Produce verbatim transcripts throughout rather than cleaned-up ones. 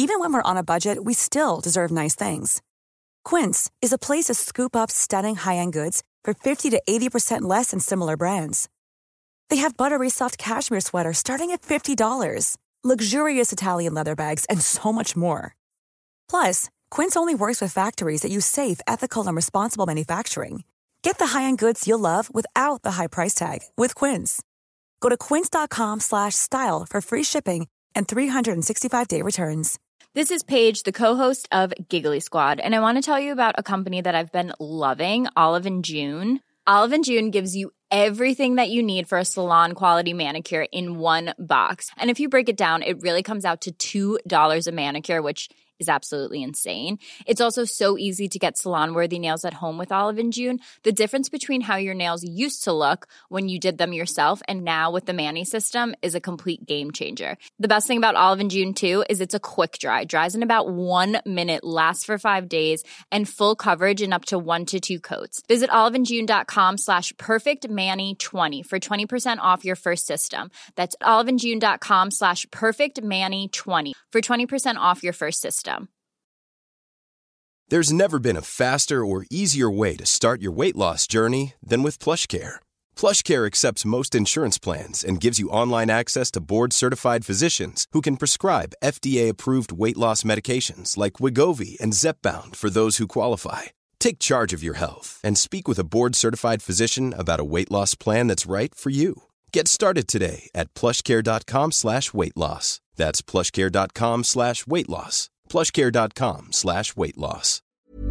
Even when we're on a budget, we still deserve nice things. Quince is a place to scoop up stunning high-end goods for fifty to eighty percent less than similar brands. They have buttery soft cashmere sweaters starting at fifty dollars, luxurious Italian leather bags, and so much more. Plus, Quince only works with factories that use safe, ethical, and responsible manufacturing. Get the high-end goods you'll love without the high price tag with Quince. Go to quince.com slash style for free shipping and three sixty-five day returns. This is Paige, the co-host of Giggly Squad, and I want to tell you about a company that I've been loving, Olive and June. Olive and June gives you everything that you need for a salon-quality manicure in one box. And if you break it down, it really comes out to two dollars a manicure, which is absolutely insane. It's also so easy to get salon-worthy nails at home with Olive and June. The difference between how your nails used to look when you did them yourself and now with the Mani system is a complete game changer. The best thing about Olive and June, too, is it's a quick dry. Dries in about one minute, lasts for five days, and full coverage in up to one to two coats. Visit oliveandjune.com slash perfectmani20 for twenty percent off your first system. That's oliveandjune.com slash perfectmani20 for twenty percent off your first system. There's never been a faster or easier way to start your weight loss journey than with PlushCare. PlushCare accepts most insurance plans and gives you online access to board-certified physicians who can prescribe F D A-approved weight loss medications like Wegovy and Zepbound for those who qualify. Take charge of your health and speak with a board-certified physician about a weight loss plan that's right for you. Get started today at plushcare.com slash weight loss. That's plushcare.com slash weight loss. plushcare.com slash weight loss.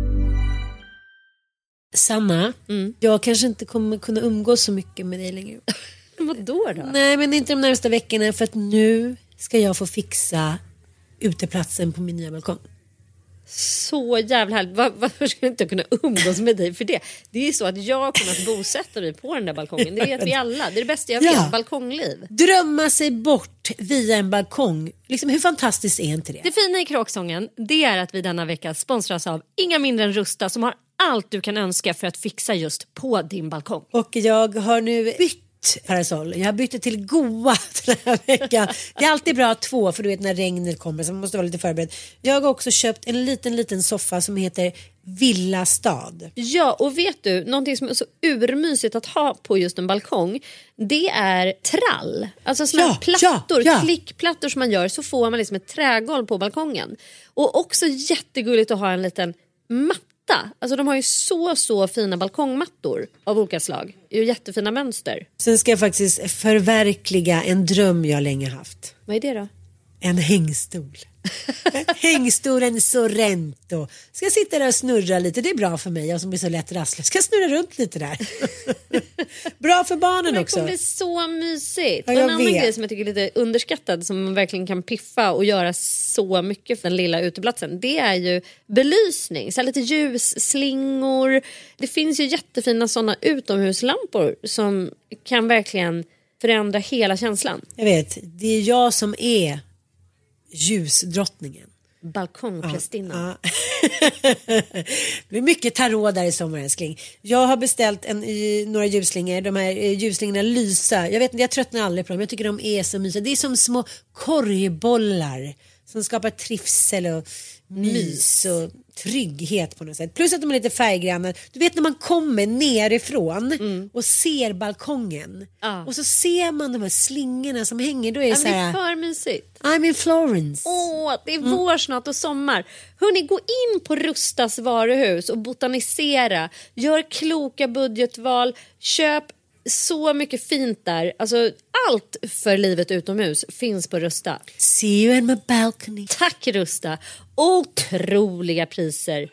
Sanna, mm. jag kanske inte kommer kunna umgås så mycket med dig längre. Vadå då? Nej, men inte de närmaste veckorna, för att nu ska jag få fixa uteplatsen på min nya balkong. Så jävla härligt. Var, varför ska jag inte kunna umgås med dig för det? Det är ju så att jag kommer att bosätta mig på den där balkongen. Det vet vi alla. Det är det bästa jag vet, ja. Balkongliv. Drömma sig bort via en balkong. Liksom, hur fantastiskt är inte det? Det fina i Kråksången, det är att vi denna vecka sponsras av inga mindre än Rusta, som har allt du kan önska för att fixa just på din balkong. Och jag har nu bytt parasoll. Jag har bytt till goa den här veckan. Det är alltid bra två, för du vet när regnet kommer så man måste vara lite förberedd. Jag har också köpt en liten liten soffa som heter Villa Stad. Ja, och vet du, någonting som är så urmysigt att ha på just en balkong, det är trall. Alltså såna ja, plattor, ja, ja. klickplattor som man gör, så får man liksom ett trägolv på balkongen. Och också jättegulligt att ha en liten matta. Alltså de har ju så så fina balkongmattor av olika slag. Det är ju jättefina mönster. Sen ska jag faktiskt förverkliga en dröm jag länge haft. Vad är det då? En hängstol. Hängstolen Sorrento. Ska jag sitta där och snurra lite. Det är bra för mig, jag som är så lätt rasslig. Ska jag snurra runt lite där. Bra för barnen också. Det kommer bli så mysigt. Ja, och en annan vet. grej som jag tycker är lite underskattad, som man verkligen kan piffa och göra så mycket för den lilla uteplatsen, det är ju belysning. Så lite ljusslingor. Det finns ju jättefina sådana utomhuslampor som kan verkligen förändra hela känslan. Jag vet, det är jag som är ljusdrottningen. Balkongprästinnan. Ja, ja. Det blir mycket tarot där i sommar, älskling. Jag har beställt en, några ljusslingor. De här ljusslingorna lysa. Jag vet inte, jag tröttnar aldrig på dem. Jag tycker de är så mysiga. Det är som små korgbollar som skapar trivsel och mys och trygghet på något sätt. Plus att de är lite färggranna. Du vet när man kommer nerifrån mm. och ser balkongen. Ah. Och så ser man de här slingorna som hänger. Då är det, så här, det är för mysigt. I'm in Florence. Åh, det är mm. vår snart och sommar. Hörrni, gå in på Rustas varuhus och botanisera. Gör kloka budgetval. Köp så mycket fint där. Alltså allt för livet utomhus finns på Rusta. See you in my balcony. Tack Rusta. Otroliga priser.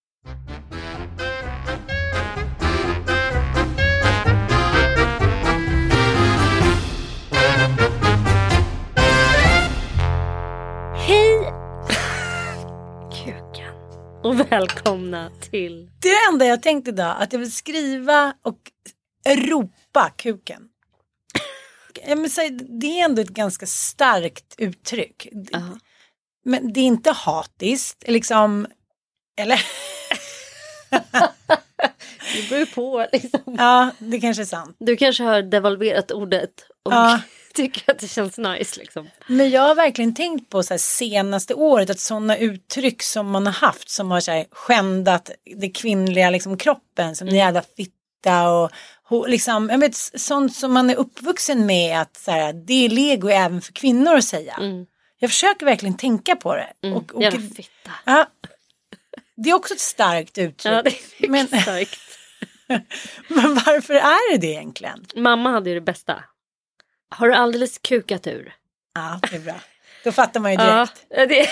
Hej Kukan. Och välkomna till... Det är det enda jag tänkte idag, att jag vill skriva och ropa kuken. Jag vill säga, det är ändå ett ganska starkt uttryck. Uh-huh. Men det är inte hatiskt, liksom, eller? Det beror på, liksom. Ja, det kanske är sant. Du kanske har devalverat ordet och ja. tycker att det känns nice liksom. Men jag har verkligen tänkt på så här senaste året att sådana uttryck som man har haft som har så här skändat det kvinnliga liksom kroppen som mm. jävla fitta och, och liksom, jag vet, sånt som man är uppvuxen med att så här, det är lego även för kvinnor att säga. Mm. Jag försöker verkligen tänka på det. Mm. Och, och, jävla fitta. Ja, det är också ett starkt uttryck. Ja, det är men, starkt. Men varför är det det egentligen? Mamma hade ju det bästa. Har du alldeles kukat ur? Ja, det är bra. Då fattar man ju direkt. Ja, det...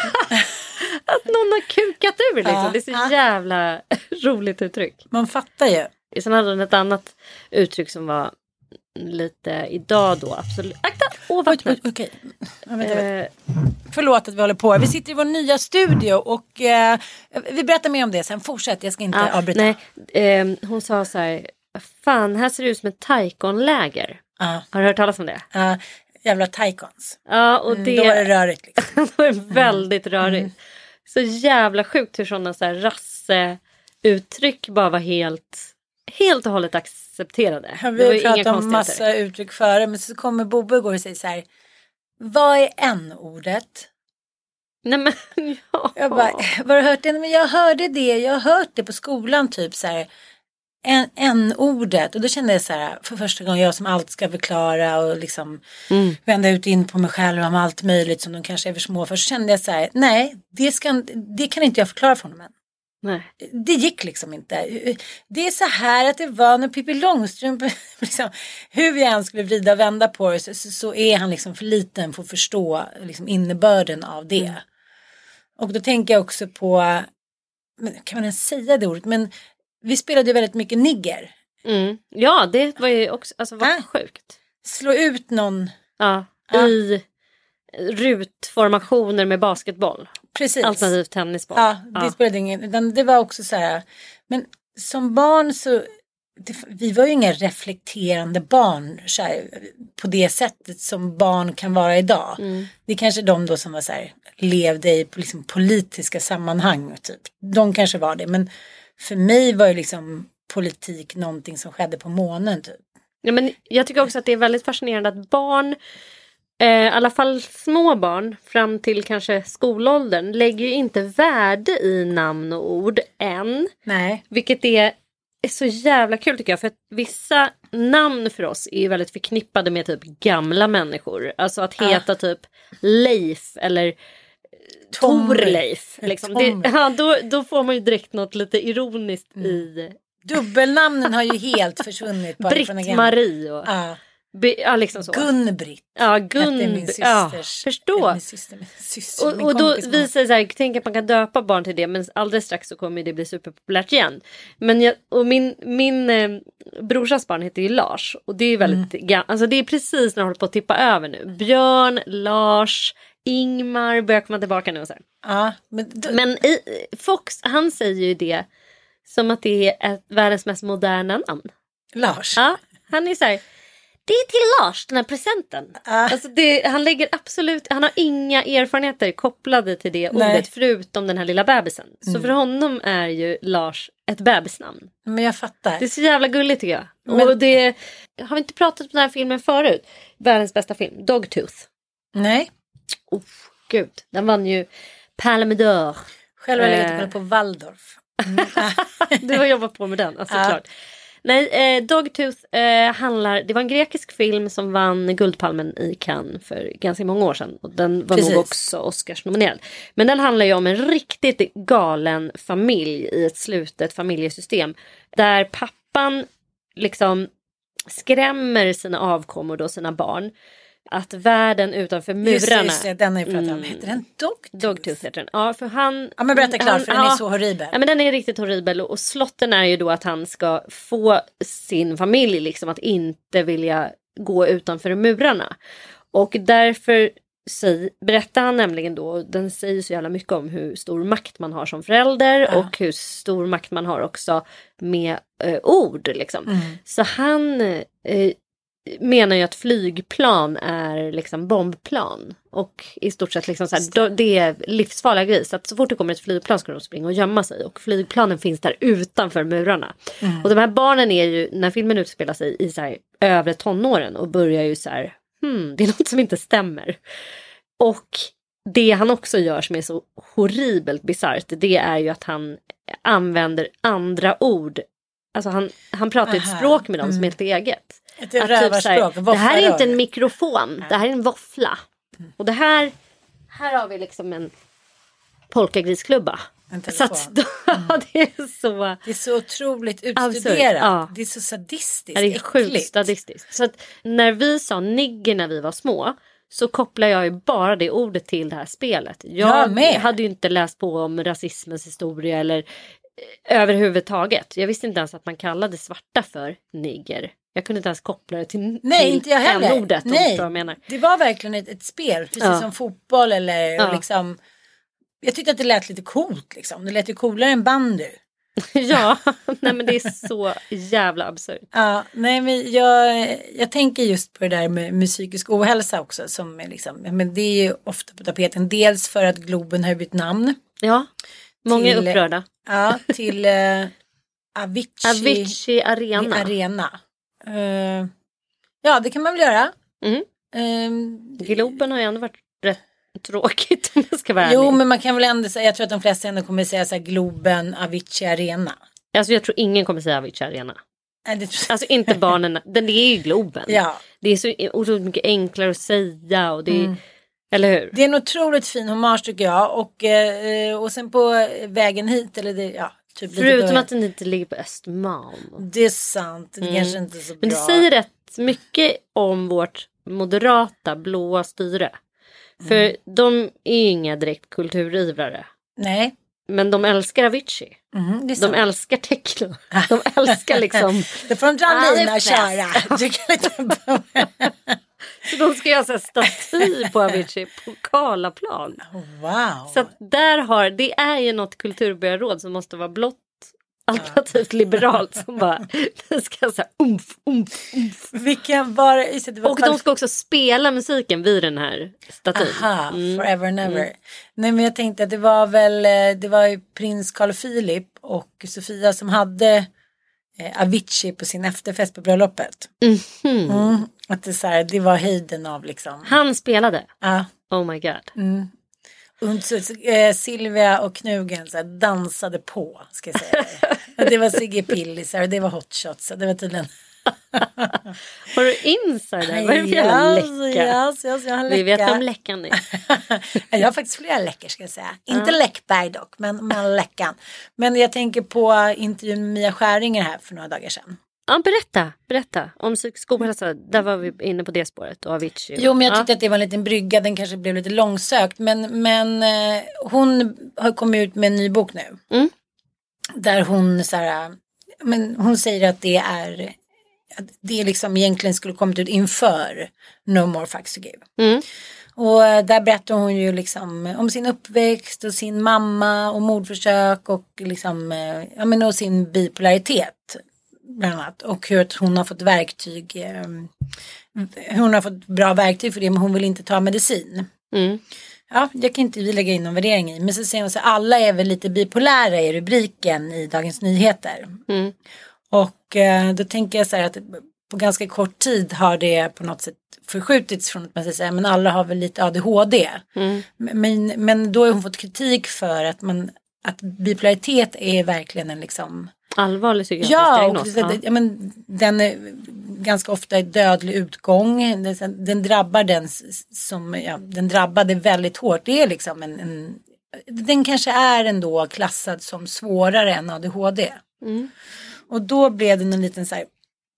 att någon har kukat ur liksom. Ja, det är så ja. jävla roligt uttryck. Man fattar ju. Sen hade hon ett annat uttryck som var lite idag då. Absolut. Akta! Åh, vattnet. Okej. Eh... Förlåt att vi håller på. Vi sitter i vår nya studio och eh, vi berättar mer om det sen. Fortsätt, jag ska inte ja, avbryta. Nej, eh, hon sa så här, fan, här ser det ut som ett taikonläger. Ja. Har du hört talas om det? Ja, jävla taikons. Ja, och det... Mm, då är det rörigt. Liksom. Då är det väldigt mm. rörigt. Mm. Så jävla sjukt hur sådana så här rasseuttryck bara var helt, helt och hållet accepterade. Ja, vi har pratat om massa uttryck före, men så kommer Bobbe och går och säger så här, vad är n-ordet? Nej men, ja. Jag bara, vad har du hört det? Men jag hörde det, jag har hört det på skolan typ så här. En, en ordet och då kände jag så här för första gången jag som allt ska förklara och liksom mm. vända ut in på mig själv om allt möjligt som de kanske är för små för så kände jag så här nej det, ska, det kan inte jag förklara för honom än. Nej. Det gick liksom inte. Det är så här att det var när Pippi Långstrump liksom, hur vi än skulle vrida och vända på det så, så är han liksom för liten för att förstå liksom, innebörden av det. Mm. Och då tänker jag också på kan man ens säga det ordet men vi spelade ju väldigt mycket nigger. Mm. Ja, det var ju också alltså, var äh, sjukt. Slå ut någon. Ja, ja. I rutformationer med basketboll. Precis. Alternativt tennisboll. Ja, det ja. spelade ingen. Utan det var också så här. Men som barn så. Det, vi var ju inga reflekterande barn så här, på det sättet som barn kan vara idag. Mm. Det är kanske de då som var så här, levde i liksom, politiska sammanhang. Typ. De kanske var det. Men för mig var ju liksom politik någonting som skedde på månen typ. Ja, men jag tycker också att det är väldigt fascinerande att barn, eh, i alla fall små barn fram till kanske skolåldern lägger ju inte värde i namn och ord än. Nej. Vilket är, är så jävla kul tycker jag. För att vissa namn för oss är ju väldigt förknippade med typ gamla människor. Alltså att heta ah. typ Leif eller Torleif. Liksom. Det, ja, då, då får man ju direkt något lite ironiskt mm. i... Dubbelnamnen har ju helt försvunnit. Britt-Marie och... Ja. Be, ja, liksom så. Gun-Britt. Ja, Gun... min systers... Ja, förstå. Min syster, min syster, och min och då kompis, visar det så här, tänk att man kan döpa barn till det, men alldeles strax så kommer det bli superpopulärt igen. Men jag, och min, min eh, brorsas barn heter ju Lars. Och det är väldigt... Mm. Alltså det är precis när jag håller på att tippa över nu. Björn, Lars... Ingmar börjar komma tillbaka nu och så här. Ja, men då... men i, Fox, han säger ju det som att det är ett världens mest moderna namn. Lars. Ja, han är så här, det är till Lars den här presenten. Uh. Alltså det, han lägger absolut, han har inga erfarenheter kopplade till det Nej. ordet förutom den här lilla bebisen. Mm. Så för honom är ju Lars ett bebisnamn. Men jag fattar. Det är så jävla gulligt tycker jag. Men... Och det, har vi inte pratat om den här filmen förut? Världens bästa film, Dogtooth. Nej. Oh, gud, den vann ju Palme d'Or. Själv har jag legat och kollat på Waldorf. Mm. Du har jobbat på med den, alltså ja. Klart. Nej, eh, Dogtooth eh, handlar, det var en grekisk film som vann Guldpalmen i Cannes för ganska många år sedan. Och den var Precis. nog också Oscars-nominerad. Men den handlar ju om en riktigt galen familj i ett slutet familjesystem. Där pappan liksom skrämmer sina avkommor då, sina barn. Att världen utanför murarna... Just, just det, den har jag pratat om. Mm. Heter den Dogtooth? Dogtooth heter den. Ja, för han... Ja, men berätta klart, för den ja, är så horribel. Ja, men den är riktigt horribel. Och slotten är ju då att han ska få sin familj liksom att inte vilja gå utanför murarna. Och därför säg, berättar han nämligen då, den säger så jävla mycket om hur stor makt man har som förälder. Ja. Och hur stor makt man har också med eh, ord liksom. Mm. Så han... Eh, menar ju att flygplan är liksom bombplan och i stort sett liksom så här, då, det är livsfarliga grejer så att så fort det kommer ett flygplan ska de springa och gömma sig och flygplanen finns där utanför murarna. Mm. Och de här barnen är ju, när filmen utspelar sig i så här övre tonåren och börjar ju så här hmm, det är något som inte stämmer. Och det han också gör som är så horribelt bisarrt, det är ju att han använder andra ord. Alltså han, han pratar ett språk med dem mm. som är helt eget. Ett rövarspråk. Typ det här är inte en mikrofon, det här är en våffla. Mm. Och det här, här har vi liksom en polkagrisklubba. Så att, då, mm. det är så... Det är så otroligt utstuderat. Ja. Det är så sadistiskt. Ja, det är sjukt sadistiskt. Så att när vi sa nigger när vi var små, så kopplar jag ju bara det ordet till det här spelet. Jag, jag hade ju inte läst på om rasismens historia eller överhuvudtaget. Jag visste inte ens att man kallade svarta för nigger. Jag kunde inte ens koppla det till, Nej, till inte jag heller. ordet. Nej, jag menar. Det var verkligen ett, ett spel, precis ja. som fotboll eller ja. liksom... Jag tyckte att det lät lite coolt liksom. Det lät ju coolare än bandy. Ja, nej men det är så jävla absurt. Ja, nej men jag, jag tänker just på det där med, med psykisk ohälsa också. Som är liksom, men det är ju ofta på tapeten. Dels för att Globen har bytt namn. Ja, många till, är upprörda. Ja, till uh, Avicii, Avicii Arena. Arena. Uh, ja, det kan man väl göra. Mm. Uh, Globen har ju ändå varit rätt tråkigt om jag ska vara Jo, ärlig. men man kan väl ändå säga, jag tror att de flesta ändå kommer säga så här Globen, Avicii Arena. Alltså jag tror ingen kommer säga Avicii Arena. Nej, det tror... Alltså inte barnen, den är ju Globen. Ja. Det är så otroligt mycket enklare att säga och det är, mm. eller hur? Det är en otroligt fin hommage tycker jag och, eh, och sen på vägen hit eller det, ja. Typ Förutom lite att den inte ligger på Östermalm. Det är sant, det mm. kanske inte är så bra. Men det säger rätt mycket om vårt moderata blåa styre. För mm. de är inga direkt kulturivrare. Nej. Men de älskar Avicii. Mm, det är de älskar techno. De älskar liksom... det får de dra en lina och köra. Så de ska göra så här staty på Avicii på Karlaplan. Wow. Så att där har... Det är ju något kulturbyråråd som måste vara blått. Alternativt liberalt som bara det ska så här umf, umf, umf. Vilka var, det var och de ska också spela musiken vid den här statyn. Aha, mm. forever and ever. Mm. Nej men jag tänkte att det var väl det var ju prins Carl Philip och Sofia som hade eh, Avicii på sin efterfest på bröllopet. Mm-hmm. Mm. Att det, så här, det var höjden av liksom. Han spelade? Ja. Oh my god. Mm. Och så, eh, Silvia och Knugen så här, dansade på, ska jag säga. Det var Sigge Pillisar och det var Hot Shots. Det var tydligen... Har du insider? Vad är det för jävla läcka? Yes, yes, jag har läcka. Vi vet om läckan är. Jag har faktiskt flera läckor ska jag säga. Uh. Inte Läckberg dock, men, men läckan. Men jag tänker på intervjun med Mia Skäringer här för några dagar sedan. Ja, berätta, berätta om psykisk ohälsa. Där var vi inne på det spåret och Avicii. Jo, men jag tyckte ja. att det var en liten brygga. Den kanske blev lite långsökt. Men, men eh, hon har kommit ut med en ny bok nu. Mm. Där hon så här, men hon säger att det är att det liksom egentligen skulle kommit ut inför No More Fucks to Give. Mm. Och där berättar hon ju liksom om sin uppväxt och sin mamma och mordförsök och liksom ja men och sin bipolaritet bland annat och hur hon har fått verktyg eh, hon har fått bra verktyg för det men hon vill inte ta medicin. Mm. Ja, jag kan inte lägga in någon värdering i men så säger hon så alla är väl lite bipolära i rubriken i Dagens Nyheter. Mm. Och eh, då tänker jag så här att på ganska kort tid har det på något sätt förskjutits från att man säger men alla har väl lite A D H D. Mm. Men, men då har hon fått kritik för att man att bipolaritet är verkligen en liksom allvarlig psykiatrisk ja, diagnos. Ja, ja, men den är ganska ofta är dödlig utgång. Den, den drabbar den som ja, den drabbade väldigt hårt. Det är liksom en, en den kanske är ändå klassad som svårare än A D H D. Mm. Och då blev det en liten så här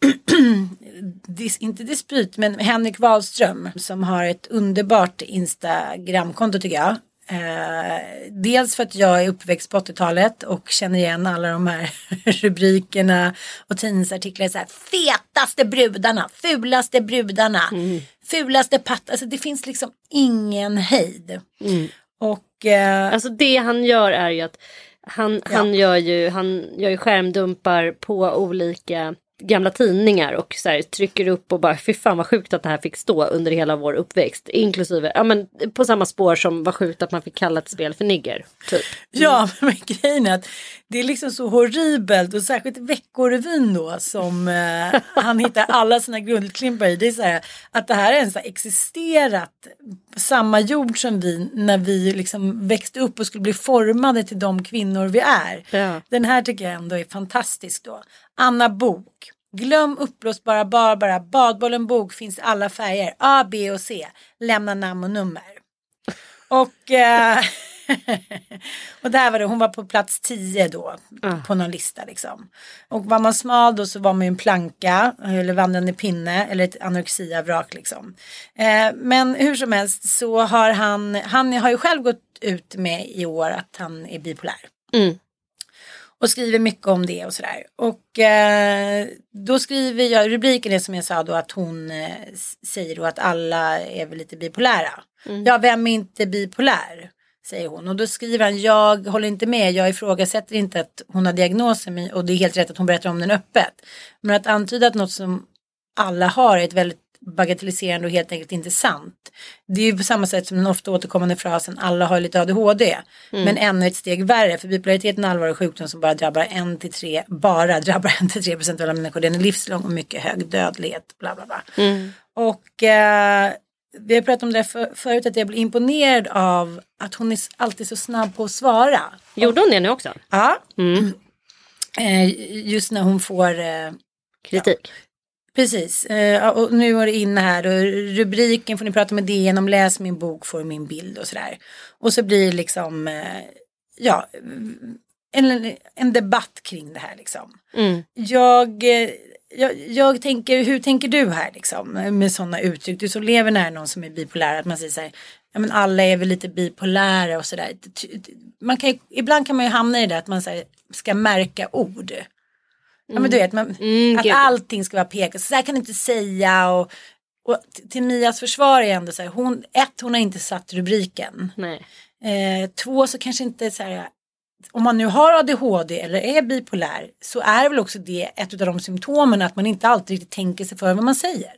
dis, inte dispyt men Henrik Wahlström som har ett underbart Instagramkonto tycker jag. Eh, dels för att jag är uppväxt på åttiotalet och känner igen alla de här rubrikerna och tidningsartiklar så här, fetaste brudarna, fulaste brudarna, mm. fulaste patt, alltså det finns liksom ingen hejd. Mm. Och eh, alltså det han gör är ju att han, ja. han, gör ju, han gör ju skärmdumpar på olika gamla tidningar och så här, trycker upp och bara fy fan vad sjukt att det här fick stå under hela vår uppväxt. Inklusive, ja men på samma spår som var sjukt att man fick kalla ett spel för nigger. Typ. Ja, men grejen är att det är liksom så horribelt och särskilt Veckorevyn då som eh, han hittar alla sina grundklimpar i. Det är så här att det här ens har existerat på samma jord som vi när vi liksom växte upp och skulle bli formade till de kvinnor vi är. Ja. Den här tycker jag ändå är fantastisk då. Anna Bok. Glöm uppblåsbara Barbara. Badbollen bok finns alla färger. A, B och C. Lämna namn och nummer. Och... Eh, och där var det, hon var på plats tio då ah. på någon lista liksom. Och var man smal då så var man ju en planka eller vandrande pinne eller ett anorexia-vrak liksom. Eh, men hur som helst så har han, han har ju själv gått ut med i år att han är bipolär. Mm. Och skriver mycket om det och sådär. Och eh, då skriver jag, rubriken är som jag sa då att hon eh, säger då att alla är väl lite bipolära. Mm. Ja, vem är inte bipolär? Säger hon. Och då skriver han, jag håller inte med, jag ifrågasätter inte att hon har diagnosen och det är helt rätt att hon berättar om den öppet. Men att antyda att något som alla har är ett väldigt bagatelliserande och helt enkelt inte sant. Det är ju på samma sätt som den ofta återkommande frasen, alla har lite A D H D. Mm. Men ännu ett steg värre, för bipolaritet är en allvarlig sjukdom som bara drabbar en till tre, bara drabbar en till tre procent av alla människor. Den är livslång och mycket hög dödlighet, bla bla bla. Mm. Och... Eh, vi har pratat om det för, förut att jag blir imponerad av att hon är alltid så snabb på att svara. Gjorde hon det nu också? Ja. Mm. Eh, just när hon får... Eh, kritik. Ja, precis. Eh, och nu är det inne här. Och rubriken får ni prata med D N om, läs min bok, får min bild och sådär. Och så blir det liksom... Eh, ja... En, en debatt kring det här liksom. Mm. Jag... Eh, Jag, jag tänker, hur tänker du här liksom med sådana uttryck? Du som lever nära någon som är bipolär, att man säger så här, ja men alla är väl lite bipolära och sådär. Man kan ju, ibland kan man ju hamna i det att man så här, ska märka ord. Mm. Ja men du vet, man, mm, att gud. allting ska vara pekat. Så här kan du inte säga och, och till Mias försvar är ändå så här, hon, ett, hon har inte satt rubriken. Nej. Eh, två, så kanske inte så här... Om man nu har A D H D eller är bipolär så är väl också det ett av de symptomen att man inte alltid riktigt tänker sig för vad man säger.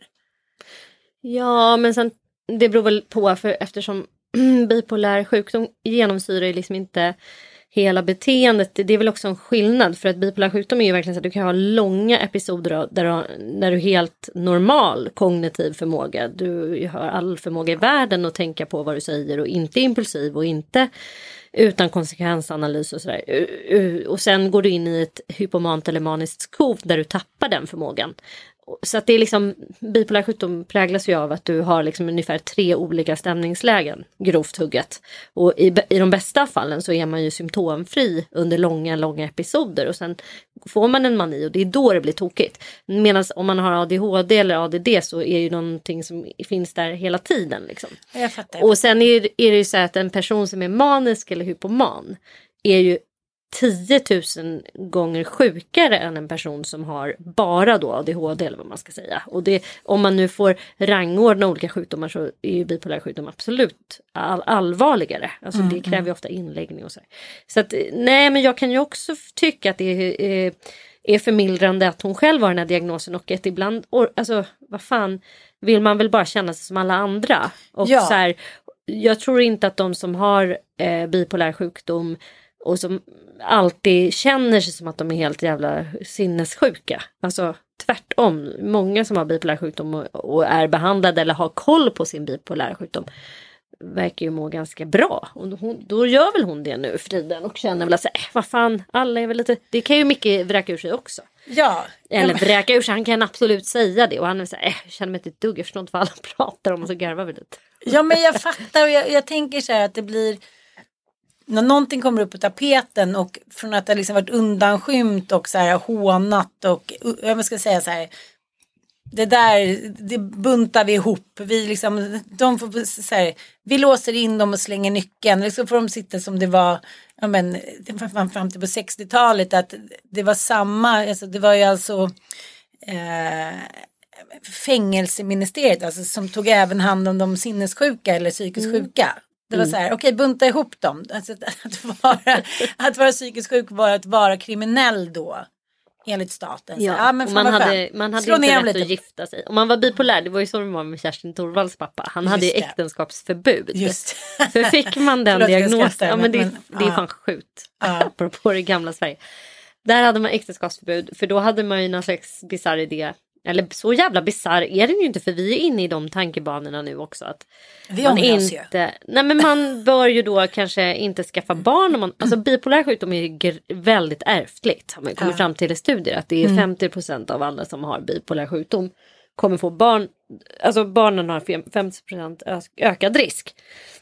Ja, men sen det beror väl på, för eftersom bipolär sjukdom genomsyrar ju liksom inte hela beteendet. Det är väl också en skillnad, för att bipolär sjukdom är ju verkligen så att du kan ha långa episoder där du, där du helt normal kognitiv förmåga. Du har all förmåga i världen att tänka på vad du säger och inte impulsiv och inte utan konsekvensanalys och sådär. Och sen går du in i ett hypomant eller maniskt skov där du tappar den förmågan. Så att det är liksom, bipolär sjukdom präglas ju av att du har liksom ungefär tre olika stämningslägen, grovt hugget. Och i, i de bästa fallen så är man ju symptomfri under långa, långa episoder. Och sen får man en mani och det är då det blir tokigt. Medan om man har A D H D eller A D D så är det ju någonting som finns där hela tiden. Liksom. Jag fattar. Och sen är, är det ju så att en person som är manisk eller hypoman är ju tio tusen gånger sjukare än en person som har bara då A D H D eller vad man ska säga. Och det, om man nu får rangordna olika sjukdomar så är ju bipolär sjukdom absolut all, allvarligare. Alltså mm, det kräver ju ofta inläggning och så. Så att nej, men jag kan ju också tycka att det är, är förmildrande att hon själv har den här diagnosen och att ibland, alltså vad fan, vill man väl bara känna sig som alla andra. Och ja. så här, jag tror inte att de som har eh, bipolär sjukdom och som alltid känner sig som att de är helt jävla sinnessjuka. Alltså tvärtom. Många som har bipolär sjukdom och, och är behandlade eller har koll på sin bipolär sjukdom verkar ju må ganska bra. Och hon, då gör väl hon det nu, Friden, och känner väl att äh, vad fan, alla är väl lite... Det kan ju mycket vräka ur sig också. Ja. Eller ja, vräka ur sig, han kan absolut säga det. Och han är så här, äh, jag känner mig inte ett dugg, jag förstår inte vad alla pratar om och så garvar vi lite. Ja, men jag fattar och jag, jag tänker så här att det blir... När någonting kommer upp på tapeten och från att det liksom varit undanskymt och så här hånat och jag ska säga så här, det där, det buntar vi ihop. Vi liksom, de får så här, vi låser in dem och slänger nyckeln. Liksom får de sitta som det var, ja men, fram till på sextiotalet att det var samma, alltså det var ju alltså eh, fängelseministeriet alltså, som tog även hand om de sinnessjuka eller psykiskt sjuka. Det var så här, okej, okay, bunta ihop dem. Alltså, att, vara, att vara psykiskt sjuk var att vara kriminell då. enligt staten. Ja, så, ja men och man hade, man hade inte rätt lite. att gifta sig. Om man var bipolär, det var ju så det var med Kerstin Thorvalds pappa. Han Just hade ju äktenskapsförbud. Just. För fick man den diagnosen, ja men det, men, det är fan ja. sjukt. Ja. Apropå det gamla Sverige. Där hade man äktenskapsförbud, för då hade man ju någon slags bizarr idé. Eller så jävla bizarr är det ju inte, för vi är inne i de tankebanorna nu också. Att vi man inte, nej men man bör ju då kanske inte skaffa barn. Om man, alltså bipolär sjukdom är ju väldigt ärftligt. Har man kommit ja. fram till i studier att det är mm. femtio procent av alla som har bipolär sjukdom kommer få barn. Alltså barnen har femtio procent ökad risk.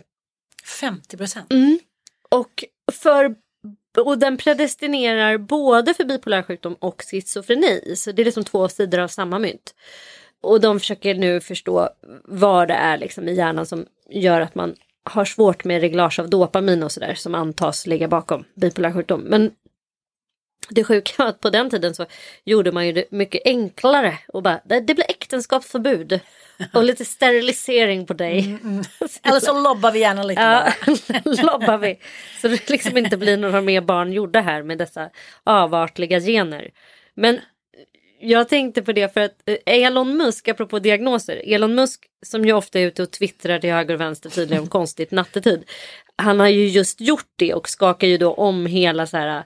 femtio procent? Mm. Och för Och den predestinerar både för bipolär sjukdom och schizofreni. Så det är liksom två sidor av samma mynt. Och de försöker nu förstå vad det är liksom i hjärnan som gör att man har svårt med reglage av dopamin och sådär. Som antas ligga bakom bipolär sjukdom. Men det sjuka var att på den tiden så gjorde man ju det mycket enklare. Och bara, det, det blir äktenskapsförbud. Och lite sterilisering på dig. Mm, mm. Eller så lobbar vi gärna lite. Ja, lobbar vi. Så det liksom inte blir några mer barn gjorda här med dessa avartliga gener. Men jag tänkte på det för att Elon Musk, apropå diagnoser. Elon Musk som ju ofta är ute och twittrar till höger och vänster tydligen om konstigt nattetid. Han har ju just gjort det och skakar ju då om hela så här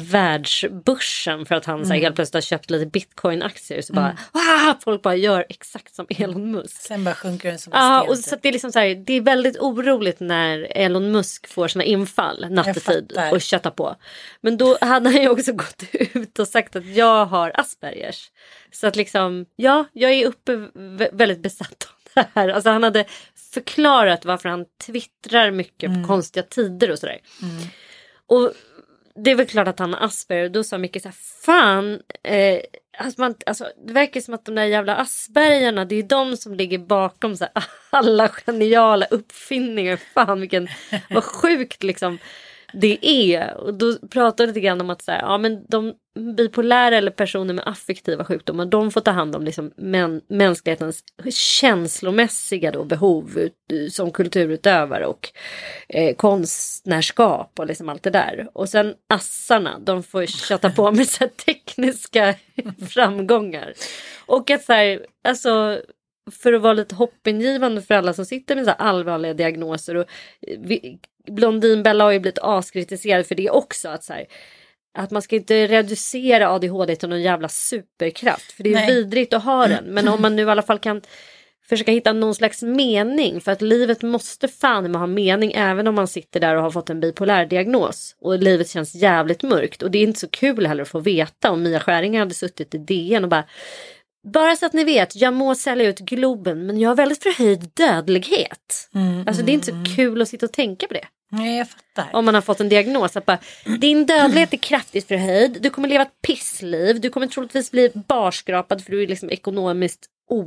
världsbörsen för att han mm. så här, helt plötsligt har köpt lite bitcoin-aktier. Så bara, mm. folk bara gör exakt som Elon Musk. Sen bara sjunker den som ja, och så att det är liksom så här, det är väldigt oroligt när Elon Musk får sina infall nattetid och köttar på. Men då hade han ju också gått ut och sagt att jag har Aspergers. Så att liksom, ja, jag är uppe väldigt besatt av det här. Alltså han hade förklarat varför han twittrar mycket mm. på konstiga tider och sådär. Mm. Och det är väl klart att han har Asperger. Då sa mycket så här, fan, eh, alltså man, alltså, det verkar som att de där jävla Aspergerna, det är de som ligger bakom så här, alla geniala uppfinningar. Fan, vilken, vad sjukt liksom det är. Och då pratar lite grann om att så här, ja, men de bipolära eller personer med affektiva sjukdomar, de får ta hand om liksom män, mänsklighetens känslomässiga då, behov ut, som kulturutövare och eh, konstnärskap och liksom allt det där. Och sen assarna, de får köta på med så här tekniska framgångar. Och att så här, alltså för att vara lite hoppingivande för alla som sitter med så här allvarliga diagnoser, och vi, Blondinbella har ju blivit askritiserad för det också, att så här, att man ska inte reducera A D H D till någon jävla superkraft, för det är Nej. vidrigt att ha den, men om man nu i alla fall kan försöka hitta någon slags mening, för att livet måste fan med ha mening även om man sitter där och har fått en bipolär diagnos och livet känns jävligt mörkt, och det är inte så kul heller att få veta. Om Mia Skäringer hade suttit i D N och bara, bara så att ni vet, jag må sälja ut Globen, men jag har väldigt förhöjd dödlighet. Mm, alltså det är inte så kul att sitta och tänka på det. Nej, jag fattar. Om man har fått en diagnos att bara, din dödlighet är kraftigt förhöjd, du kommer leva ett pissliv, du kommer troligtvis bli barskrapad för du är liksom ekonomiskt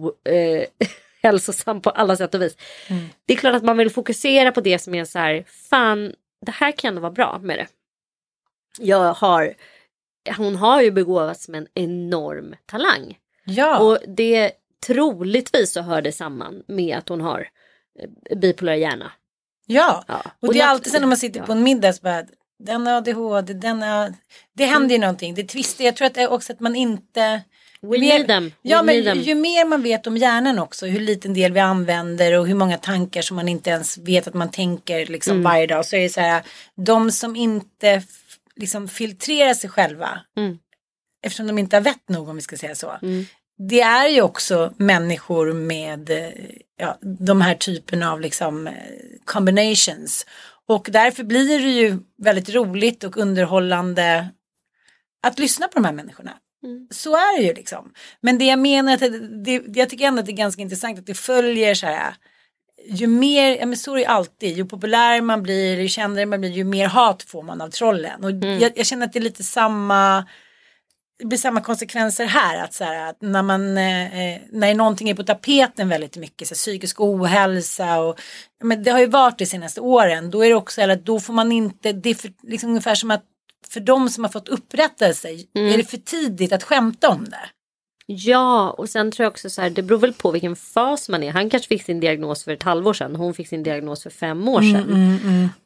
ohälsosam eh, på alla sätt och vis. Mm. Det är klart att man vill fokusera på det som är så här, fan, det här kan vara bra med det. Jag har, hon har ju begåvats med en enorm talang. Ja. Och det troligtvis så hör det samman med att hon har bipolär hjärna. Ja, ja. Och, och det är alltid så när man sitter ja. på en middag så bara, den har A D H D, den har... Det händer ju mm. någonting, det twistar. Jag tror att det är också att man inte... We mer... need them. We ja, men need them. Ju mer man vet om hjärnan också, hur liten del vi använder och hur många tankar som man inte ens vet att man tänker liksom mm. varje dag, så är det så här, de som inte liksom filtrerar sig själva, mm. eftersom de inte har vett nog, om vi ska säga så. Mm. Det är ju också människor med ja, de här typen av liksom combinations. Och därför blir det ju väldigt roligt och underhållande att lyssna på de här människorna. Mm. Så är det ju liksom. Men det jag menar, att det, det, jag tycker ändå att det är ganska intressant att det följer så här. Ju mer, ja men så är det alltid, ju populär man blir, ju kändare man blir, ju mer hat får man av trollen. Och mm. jag, jag känner att det är lite samma... Det blir samma konsekvenser här, att, så här, att när man eh, när någonting är på tapeten väldigt mycket, så här, psykisk ohälsa och men det har ju varit de senaste åren, då är det också, eller då får man inte, det är för, liksom ungefär som att för de som har fått upprättelse mm. är det för tidigt att skämta om det. Ja, och sen tror jag också så här, det beror väl på vilken fas man är. Han kanske fick sin diagnos för ett halvår sedan, hon fick sin diagnos för fem år sedan. Mm, mm, mm.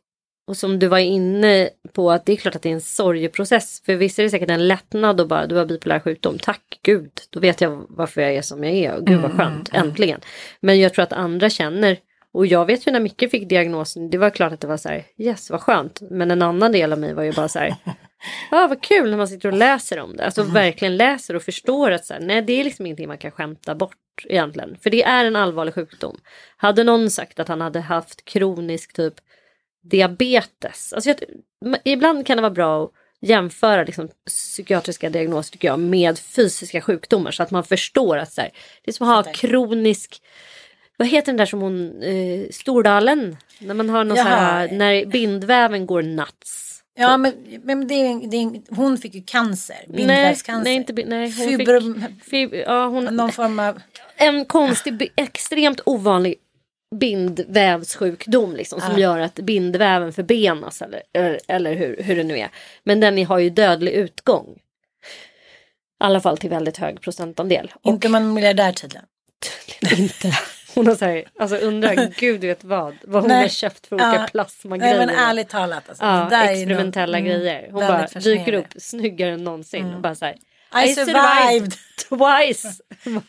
Och som du var inne på, att det är klart att det är en sorgeprocess. För visst är det säkert en lättnad och bara, du har bipolär sjukdom. Tack Gud, då vet jag varför jag är som jag är. Och gud vad skönt, mm, äntligen. Men jag tror att andra känner, och jag vet ju när Micke fick diagnosen, det var klart att det var så här, yes vad skönt. Men en annan del av mig var ju bara så här, ja ah, vad kul när man sitter och läser om det. Alltså mm. verkligen läser och förstår att så här, nej det är liksom ingenting man kan skämta bort egentligen. För det är en allvarlig sjukdom. Hade någon sagt att han hade haft kronisk typ diabetes. Alltså jag, ibland kan det vara bra att jämföra liksom, psykiatriska diagnoser tycker jag med fysiska sjukdomar. Så att man förstår att så här, det är som att ha kronisk, vad heter den där som hon, eh, Stordalen? När man har någon så här, när bindväven går nuts. Ja, men, men det är, det är, hon fick ju cancer, bindvävscancer. Nej, inte, nej hon Fibrom, fick fib, ja, hon, någon form av... En konstig, extremt ovanlig bindvävssjukdom liksom, som ja. gör att bindväven förbenas eller, eller, eller hur, hur det nu är. Men den har ju dödlig utgång. I alla fall till väldigt hög procentandel. Och, inte man miljardär tydligen. Inte. Hon har så här, alltså undrar, gud vet vad, vad hon Nej. har köpt för olika ja. plasmagrejer. Nej men ärligt talat. Alltså, ja, där experimentella någon, grejer. Hon bara dyker upp snyggare än någonsin. Mm. Och bara så här, I, I survived. survived twice.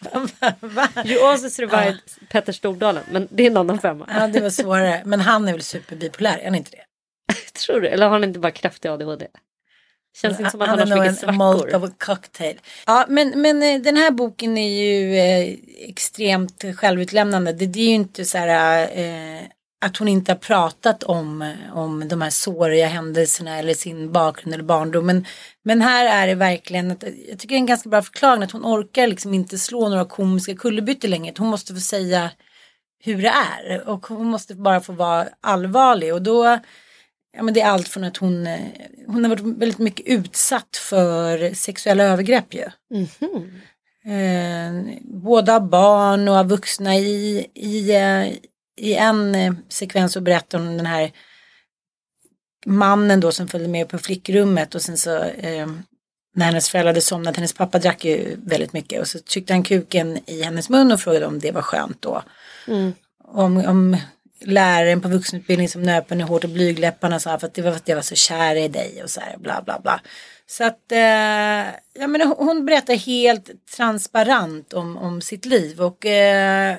You also survived ja. Petter Stordalen. Men det är en annan femma. Ja, det var svårare. Men han är väl superbipolär, är han inte det? Tror du? Eller har han inte bara kraftig A D H D? Känns inte som att han, han har så mycket svackor. Malt of a cocktail. Ja, men, men den här boken är ju eh, extremt självutlämnande. Det, det är ju inte så här eh, att hon inte har pratat om, om de här såriga händelserna eller sin bakgrund eller barndom. Men, men här är det verkligen, att, jag tycker det är en ganska bra förklaring att hon orkar liksom inte slå några komiska kullerbyttor längre. Hon måste få säga hur det är och hon måste bara få vara allvarlig och då... Ja, men det är allt från att hon, hon har varit väldigt mycket utsatt för sexuella övergrepp ju. Mm-hmm. Eh, både av barn och av vuxna. I, i, i en sekvens så berättar hon den här mannen då som följde med på flickrummet och sen så eh, när hennes föräldrar hade somnat, hennes pappa drack ju väldigt mycket och så tryckte han kuken i hennes mun och frågade om det var skönt då. Mm. Om... om läraren på vuxenutbildning som nöp henne hårt och blygläpparna sa för att det var för att jag var så kär i dig och så här bla bla bla. Så att eh, jag menar, hon berättar helt transparent om, om sitt liv och eh,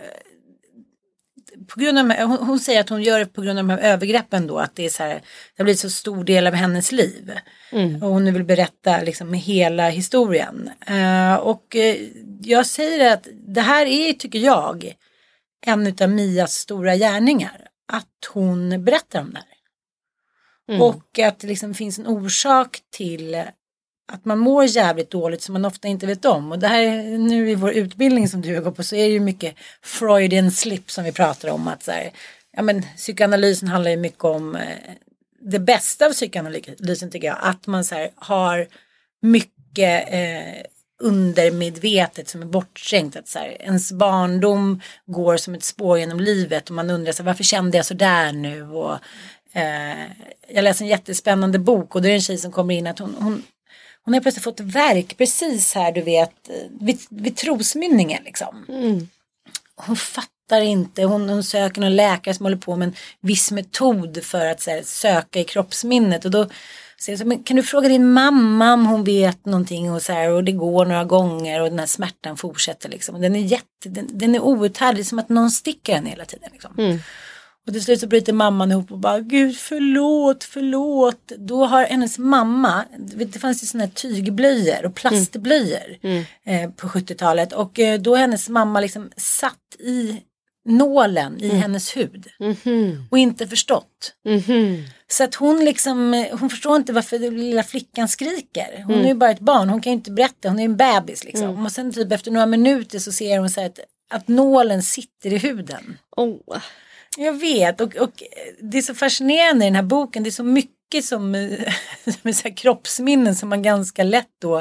på grund av, hon, hon säger att hon gör det på grund av de här övergreppen då att det är så här, det har blivit så stor del av hennes liv mm. och hon vill berätta liksom hela historien eh, och eh, jag säger att det här är tycker jag en utav Mias stora gärningar. Att hon berättar om det här. Mm. Och att det liksom finns en orsak till att man mår jävligt dåligt som man ofta inte vet om. Och det här nu i vår utbildning som du går på så är det ju mycket Freudian slip som vi pratar om. Att så här, ja men psykoanalysen handlar ju mycket om eh, det bästa av psykoanalysen tycker jag. Att man så här, har mycket... Eh, undermedvetet som är bortträngt att så här, ens barndom går som ett spår genom livet och man undrar så här, varför kände jag så där nu och eh, jag läser en jättespännande bok och det är en tjej som kommer in att hon, hon, hon har plötsligt fått verk precis här du vet vid, vid trosmynningen liksom mm. hon fattar inte hon, hon söker någon läkare som håller på med en viss metod för att så här, söka i kroppsminnet och då så, men kan du fråga din mamma om hon vet någonting och så här och det går några gånger och den här smärtan fortsätter liksom. Den är jätte, den, den är outhärdlig som att någon sticker den hela tiden liksom. Mm. Och till slut så bryter mamman ihop och bara gud förlåt, förlåt. Då har hennes mamma, det fanns ju såna här tygblöjor och plastblöjor mm. eh, på sjuttiotalet och eh, då hennes mamma liksom satt i nålen i mm. hennes hud mm-hmm. och inte förstått. Mm-hmm. Så att hon liksom, hon förstår inte varför den lilla flickan skriker. Hon mm. är ju bara ett barn, hon kan ju inte berätta, hon är en bebis liksom. Mm. Och sen typ efter några minuter så ser hon så här att, att nålen sitter i huden. Oh. Jag vet, och, och det är så fascinerande i den här boken, det är så mycket som, som är så här kroppsminnen som man ganska lätt då,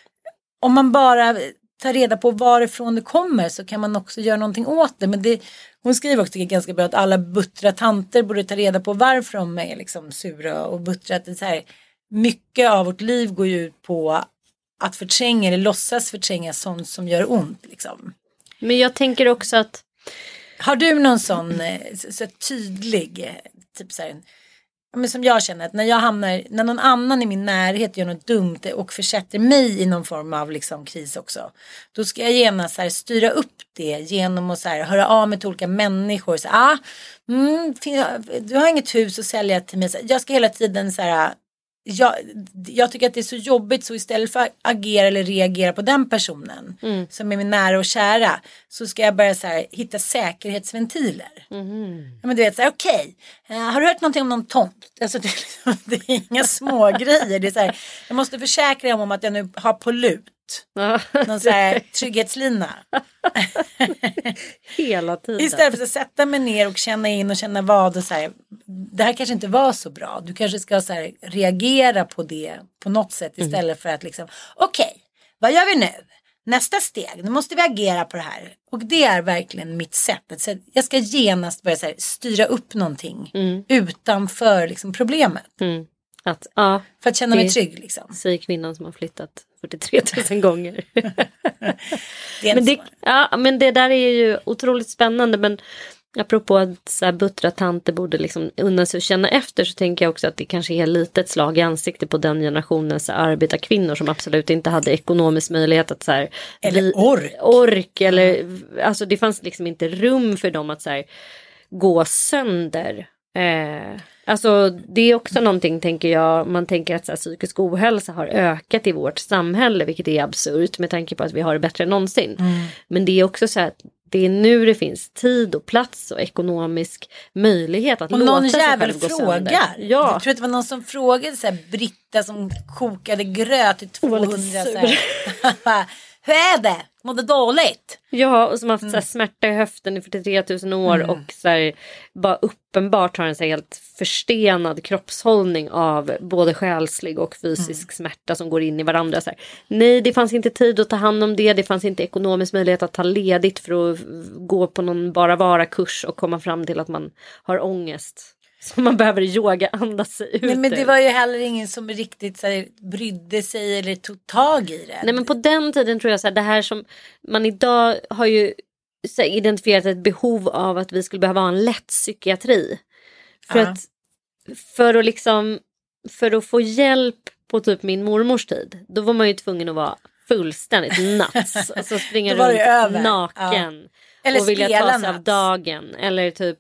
om man bara tar reda på varifrån det kommer så kan man också göra någonting åt det. Men det, hon skriver också ganska bra att alla buttra tanter borde ta reda på varför de är liksom sura och buttra. Att det är så här, mycket av vårt liv går ju ut på att förtränga eller låtsas förtränga sånt som gör ont. Liksom. Men jag tänker också att... Har du någon sån så, så tydlig, typ så här, men som jag känner att när jag hamnar, när någon annan i min närhet gör något dumt och försätter mig i någon form av liksom kris också. Då ska jag gärna så här styra upp det genom att så här höra av mig till olika människor. Så, ah, mm, du har inget hus att sälja till mig. Så jag ska hela tiden så här... Jag, jag tycker att det är så jobbigt, så istället för att agera eller reagera på den personen mm. som är min nära och kära, så ska jag börja så här, hitta säkerhetsventiler. Mm. Ja, men du vet så här, okej, okay, uh, har du hört någonting om någon tomt? Alltså, det, det är inga små grejer. Det är så här, jag måste försäkra om att jag nu har på lut. Någon så här trygghetslina. Hela tiden. Istället för att sätta mig ner och känna in och känna vad och så här, det här kanske inte var så bra. Du kanske ska så här, reagera på det på något sätt istället mm. för att liksom, okej, okay, vad gör vi nu? Nästa steg, nu måste vi agera på det här. Och det är verkligen mitt sätt. Så jag ska genast börja så här, styra upp någonting mm. utanför liksom, problemet. Mm. Att, ja, för att känna mig trygg liksom. Säger kvinnan som har flyttat fyrtiotre tusen gånger. det men, det, ja, men det där är ju otroligt spännande. Men apropå att så här, buttra tanter borde liksom unna sig att känna efter, så tänker jag också att det kanske är lite ett slag i ansiktet på den generationens arbetarkvinnor som absolut inte hade ekonomisk möjlighet att så här, eller vi, ork. ork eller, alltså det fanns liksom inte rum för dem att så här, gå sönder. Eh, alltså det är också någonting, tänker jag, man tänker att så här, psykisk ohälsa har ökat i vårt samhälle, vilket är absurt med tanke på att vi har det bättre än någonsin. Mm. Men det är också så här att det är nu det finns tid och plats och ekonomisk möjlighet att och låta någon sig jävel själv gå frågar. sönder. Ja. Jag tror att det var någon som frågade så här, Britta som kokade gröt i tvåhundra så här. Hur är det? Mådde dåligt? Ja, och som har haft mm. så här, smärta i höften i fyrtiotre tusen år mm. och så här, bara uppenbart har en så här, helt förstenad kroppshållning av både själslig och fysisk mm. smärta som går in i varandra. Så här. Nej, det fanns inte tid att ta hand om det. Det fanns inte ekonomisk möjlighet att ta ledigt för att gå på någon bara vara-kurs och komma fram till att man har ångest. Så man behöver yoga, andas sig ut. Nej, men det var ju heller ingen som riktigt så här, brydde sig eller tog tag i det. Nej, men på den tiden tror jag så här, det här som man idag har ju så här, identifierat ett behov av att vi skulle behöva ha en lätt psykiatri. För uh-huh. att för att liksom för att få hjälp på typ min mormors tid, då var man ju tvungen att vara fullständigt nuts. Alltså springa runt naken uh. eller och vilja ta sig av dagen eller typ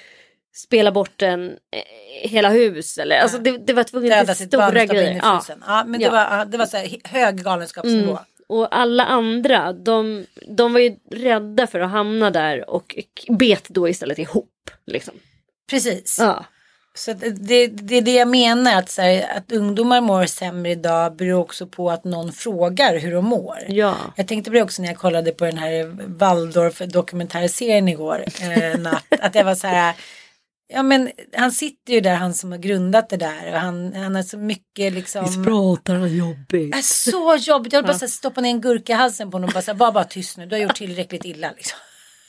spela bort en eh, hela hus eller alltså det, det var tvungen till stora grejer. Ja. ja, men det ja. var det var så här hög galenskapsnivå. Mm. Och alla andra, de de var ju rädda för att hamna där och bet då istället ihop liksom. Precis. Ja. Så det, det, det är det jag menar att, så här, att ungdomar mår sämre idag beror också på att någon frågar hur de mår. Ja. Jag tänkte på det också när jag kollade på den här Waldorf dokumentärserien igår eh, natt, att det var så här. Ja, men han sitter ju där, han som har grundat det där. Och han, han har så mycket liksom... Visst pratar han jobbigt. Är så jobbigt. Jag vill bara så här, stoppa ner en gurka i halsen på honom och bara så här, var bara tyst nu. Du har gjort tillräckligt illa liksom.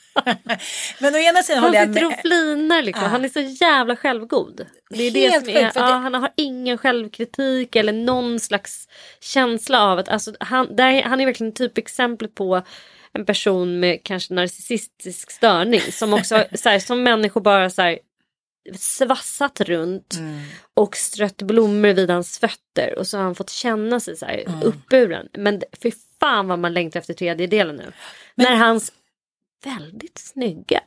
Men å ena sidan han håller jag sitter med. och flinar liksom. Ja. Han är så jävla självgod. Det är Helt det som är, ja, det... Han har ingen självkritik eller någon slags känsla av att... Alltså, han, där, han är verkligen typexempel på en person med kanske narcissistisk störning. Som också, så här, som människor bara så här... svassat runt mm. och strött blommor vid hans fötter och så har han fått känna sig så här mm. uppburen. Men för fan vad man längtar efter tredje delen nu. Men... när hans väldigt snygga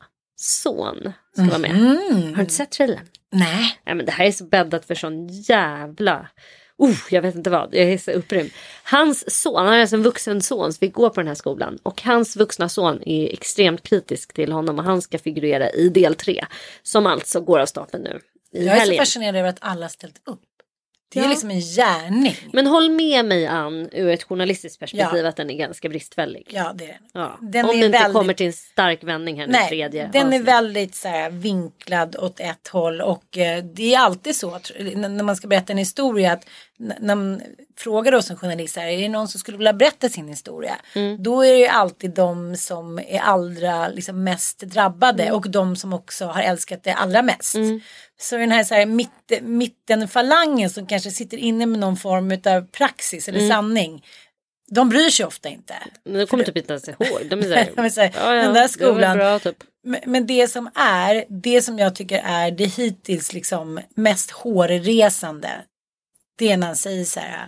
son ska mm. vara med. Har du inte sett trailern? Nej. Nej, men det här är så bäddat för sån jävla... Uh, jag vet inte vad, jag är så upprymd. Hans son, han är alltså en vuxen son som vi går på den här skolan. Och hans vuxna son är extremt kritisk till honom och han ska figurera i del tre. Som alltså går av stapeln nu. I jag är helgen. Så fascinerad över att alla ställt upp. Det är ja. liksom en gärning. Men håll med mig, Ann, ur ett journalistiskt perspektiv ja. att den är ganska bristfällig. Ja, det är den. Ja. den Om är det inte väldigt... kommer till en stark vändning här nu. Nej, tredje den avsnitt. är väldigt så här, vinklad åt ett håll. Och eh, det är alltid så att, när man ska berätta en historia att n- när man frågar då som journalist här, är det någon som skulle vilja berätta sin historia? Mm. Då är det ju alltid de som är allra liksom, mest drabbade mm. och de som också har älskat det allra mest. Mm. Så den här, så här mitt, mittenfalangen som kanske sitter inne med någon form av praxis eller mm. sanning. De bryr sig ofta inte. Men de kommer typ inte ens ihåg. De är så här, de är så här, ja, ja, den där skolan. Bra, typ. Men, men det som är, det som jag tycker är det hittills liksom mest hårresande, det är när han säger så här.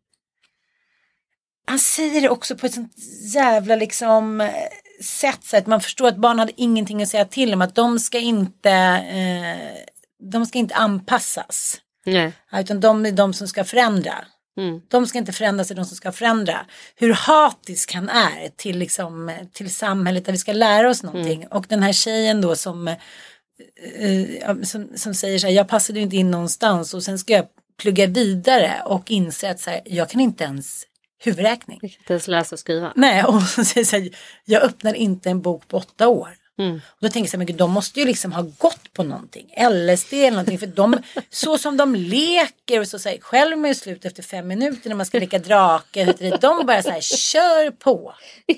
Han säger det också på ett sånt jävla liksom sätt så att man förstår att barn hade ingenting att säga till om, att de ska inte eh, de ska inte anpassas. Nej. Utan de är de som ska förändra. Mm. De ska inte förändra sig, de som ska förändra. Hur hatisk han är till, liksom, till samhället där vi ska lära oss någonting. Mm. Och den här tjejen då som, eh, som, som säger så här, jag passade inte in någonstans och sen ska jag plugga vidare och inse att så här, jag kan inte ens huvudräkning. Jag kan inte ens läsa och skriva. Nej, och så säger så här, jag öppnar inte en bok på åtta år. Mm. Och då tänker jag så här, de måste ju liksom ha gått på någonting. L S D eller någonting. För de, så som de leker och så säger själv med slut efter fem minuter när man ska leka drake. De bara så här, kör på.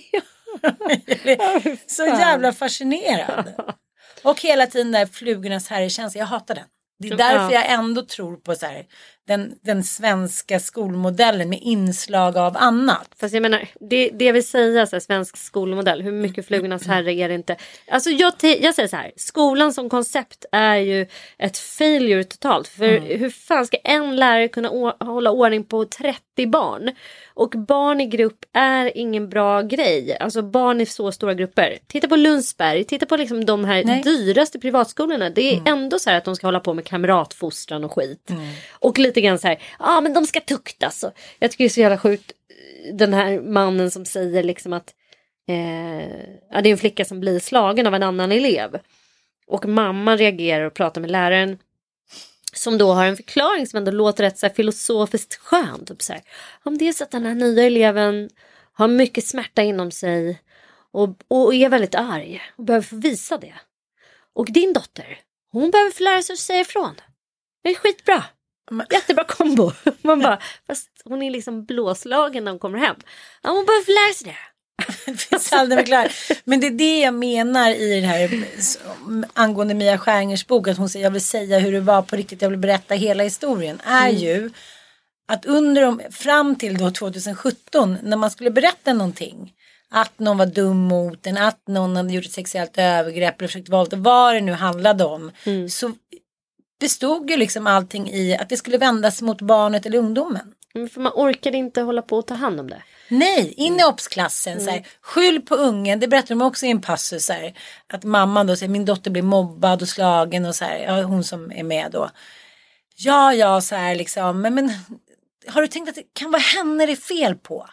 Så jävla fascinerad. Och hela tiden där flugornas herrekänsla, jag hatar den. Det är därför jag ändå tror på så här, den, den svenska skolmodellen med inslag av annat. Fast jag menar, det, det jag vill säga, så här, svensk skolmodell, hur mycket flugornas herre är det inte? Alltså jag, jag säger så här, skolan som koncept är ju ett failure totalt. För mm. hur fan ska en lärare kunna å- hålla ordning på trettio barn? Och barn i grupp är ingen bra grej. Alltså barn i så stora grupper. Titta på Lundsberg, titta på liksom de här Nej. dyraste privatskolorna. Det är mm. ändå så här att de ska hålla på med kamratfostran och skit. Mm. Och lite grann så här, ja ah, men de ska tuktas. Jag tycker det är så jävla sjukt, den här mannen som säger liksom att eh, ja, det är en flicka som blir slagen av en annan elev. Och mamman reagerar och pratar med läraren. Som då har en förklaring som ändå låter rätt så här filosofiskt skön. Typ så här. Om det är så att den här nya eleven har mycket smärta inom sig. Och, och är väldigt arg. Och behöver få visa det. Och din dotter, hon behöver få lära sig att säga ifrån. Det är skitbra. Jättebra kombo. Man bara, fast hon är liksom blåslagen när hon kommer hem. Ja, hon behöver få lära sig det. Det finns aldrig klar. Men det är det jag menar i det här angående Mia Skäringers bok, att hon säger jag vill säga hur det var på riktigt, jag vill berätta hela historien, är mm. ju att under de, fram till då tjugohundrasjutton när man skulle berätta någonting, att någon var dum mot en, att någon hade gjort ett sexuellt övergrepp eller försökt våldta, vad det nu handlade om, mm. så bestod ju liksom allting i att det skulle vändas mot barnet eller ungdomen. Men för man orkade inte hålla på att ta hand om det. Nej, in i obsklassen. Mm. Så här, skyll på ungen. Det berättar de också i en passus. Så här, att mamman då säger min dotter blir mobbad och slagen. Och så här, ja, hon som är med då. Ja, ja, så här liksom. Men, men har du tänkt att det kan vara henne det är fel på?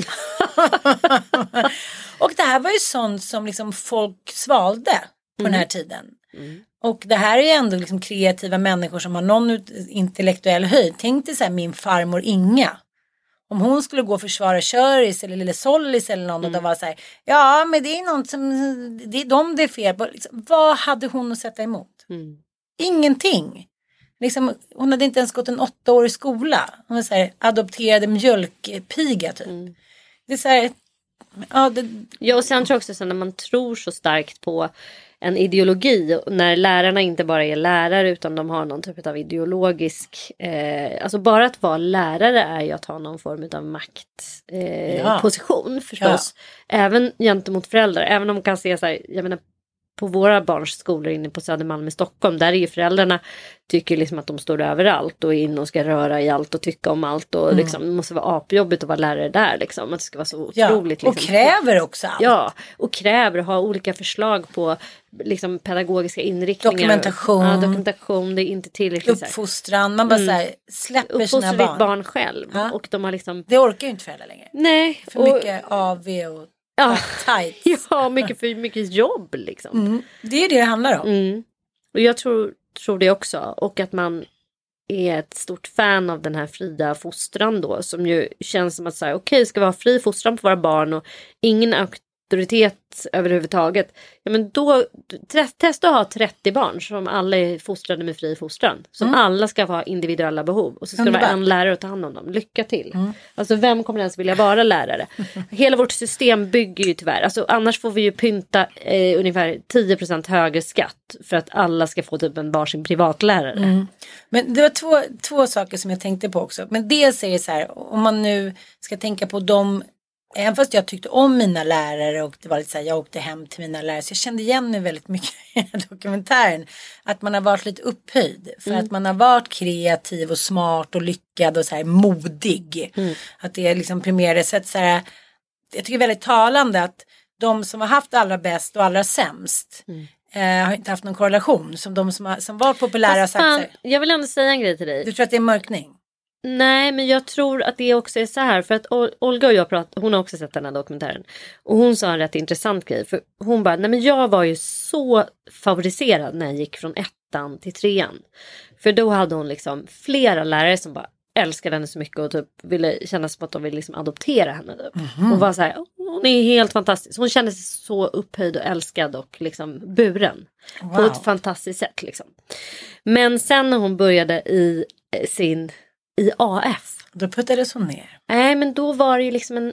Och det här var ju sånt som liksom folk svalde på mm. den här tiden. Mm. Och det här är ju ändå liksom kreativa människor som har någon intellektuell höjd. Tänk dig så här, min farmor Inga. Om hon skulle gå och försvara Köris eller Lille Sollis eller någon mm. och var så här, ja men det är något som, det är de det är fel på. Liksom, vad hade hon att sätta emot? Mm. Ingenting. Liksom, hon hade inte ens gått en åttaårig skola. Hon var så här, adopterade mjölkpiga typ. Mm. Det är så här, ja, det... ja och sen tror jag också så när man tror så starkt på en ideologi, när lärarna inte bara är lärare utan de har någon typ av ideologisk eh, alltså bara att vara lärare är ju att ha någon form av maktposition eh, ja. förstås, ja. Även gentemot föräldrar, även om man kan se så här, jag menar på våra barns skolor inne på Södermalm i Stockholm, där är ju föräldrarna tycker liksom att de står överallt och är inne och ska röra i allt och tycka om allt och mm. liksom, det måste vara apjobbigt att vara lärare där liksom, att det ska vara så otroligt. Ja, och liksom, kräver också allt. Ja, och kräver och har olika förslag på liksom pedagogiska inriktningar. Dokumentation. Ja, dokumentation, det är inte tillräckligt. Uppfostran, man bara mm. så här, släpper sina barn. Uppfostrar ditt barn själv. Ja. Och de har liksom... Det orkar ju inte föräldrar längre. Nej. För och... mycket A V och ja. tight. Ja, mycket för mycket jobb liksom. Mm. Det är det det handlar om. Mm. Och jag tror, tror det också. Och att man är ett stort fan av den här fria fostran då. Som ju känns som att säga, okej, okay, ska vi ha fri fostran på våra barn och ingen auktoritet överhuvudtaget. Ja, men då testa att ha trettio barn som alla är fostrade med fri fostran. Som mm. alla ska ha individuella behov. Och så ska det vara en lärare att ta hand om dem. Lycka till. Mm. Alltså vem kommer ens vilja vara lärare? Hela vårt system bygger ju tyvärr. Alltså annars får vi ju pynta eh, ungefär tio procent högre skatt. För att alla ska få typ en varsin privatlärare. Mm. Men det var två, två saker som jag tänkte på också. Men dels är det så här, om man nu ska tänka på de även fast jag tyckte om mina lärare och det var lite så här, jag åkte hem till mina lärare, så jag kände igen mig väldigt mycket i den här dokumentären. Att man har varit lite upphöjd för mm. att man har varit kreativ och smart och lyckad och så här modig. Mm. Att det är liksom premierade sätt så här, jag tycker det är väldigt talande att de som har haft allra bäst och allra sämst mm. eh, har inte haft någon korrelation som de som, har, som var populära. Fast fan, sagt, jag vill ändå säga en grej till dig. Du tror att det är mörkning? Nej, men jag tror att det också är så här. För att Olga och jag pratade, hon har också sett den här dokumentären. Och hon sa en rätt intressant grej. För hon bara, nej men jag var ju så favoriserad när jag gick från ettan till trean. För då hade hon liksom flera lärare som bara älskade henne så mycket. Och typ ville känna som att de ville liksom adoptera henne. Typ. Mm-hmm. Hon var så här, hon är helt fantastisk. Hon kände sig så upphöjd och älskad och liksom buren. Wow. På ett fantastiskt sätt liksom. Men sen när hon började i sin... i A F. Då puttades hon ner. Nej, men då var det ju liksom en,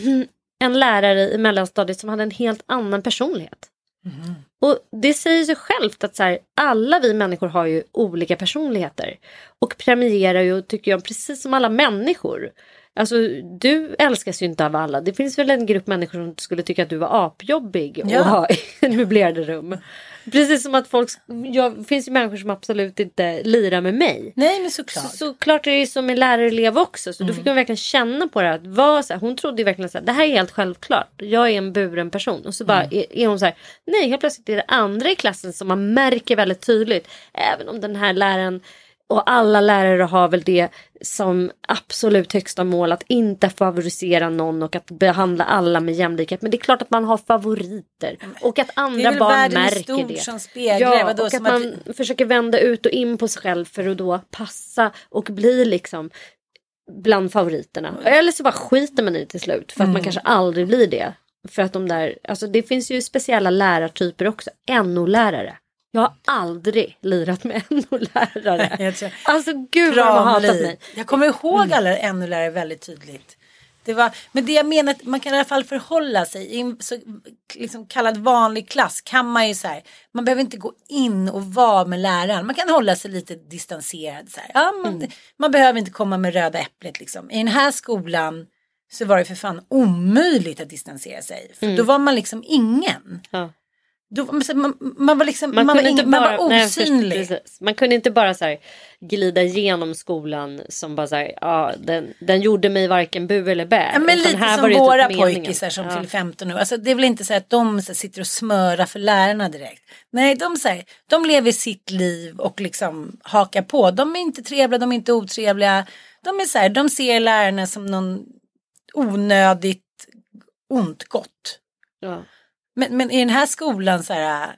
en lärare i mellanstadiet som hade en helt annan personlighet. Mm. Och det säger sig självt att så här, alla vi människor har ju olika personligheter. Och premierar ju, tycker jag, precis som alla människor. Alltså, du älskas ju inte av alla. Det finns väl en grupp människor som skulle tycka att du var apjobbig och ja. ha en möblerade rum. Precis som att folk... Jag, det finns ju människor som absolut inte lirar med mig. Nej, men såklart. Så, såklart är det ju som en lärarelev också. Så mm. då fick man verkligen känna på det. Att var så här, hon trodde ju verkligen så här, det här är helt självklart. Jag är en buren person. Och så bara mm. är, är hon så här, nej, helt plötsligt är det andra i klassen som man märker väldigt tydligt. Även om den här läraren... Och alla lärare har väl det som absolut högsta mål, att inte favorisera någon och att behandla alla med jämlikhet. Men det är klart att man har favoriter och att andra barn märker det. Som speglar, ja, och att man att... försöker vända ut och in på sig själv för att då passa och bli liksom bland favoriterna. Eller så bara skiter man i till slut för att mm. man kanske aldrig blir det. För att de där, alltså det finns ju speciella lärartyper också. N O-lärare. Jag har aldrig lirat med N O-lärare. Alltså gud vad de har hatat mig. Jag kommer ihåg alla N O-lärare väldigt tydligt. Det var, men det jag menar att man kan i alla fall förhålla sig i en så liksom kallad vanlig klass kan man ju så här, man behöver inte gå in och vara med läraren. Man kan hålla sig lite distanserad så här. Ja, man, mm. man behöver inte komma med röda äpplet liksom. I den här skolan så var det för fan omöjligt att distansera sig. För mm. då var man liksom ingen. Ja. Då, man, man var liksom man, man, var, ing, man bara, var osynlig. Nej, man kunde inte bara så här, glida igenom skolan som bara så här, ja, den, den gjorde mig varken bu eller bä. Ja, men lite här som var våra typ pojkisar som ja. fyller femton nu. Alltså, det är väl inte så att de så här, sitter och smörar för lärarna direkt. Nej, de, så här, de lever sitt liv och liksom hakar på. De är inte trevliga, de är inte otrevliga. De är så här, de ser lärarna som någon onödigt ont gott. Ja. Men, men i den här skolan så här,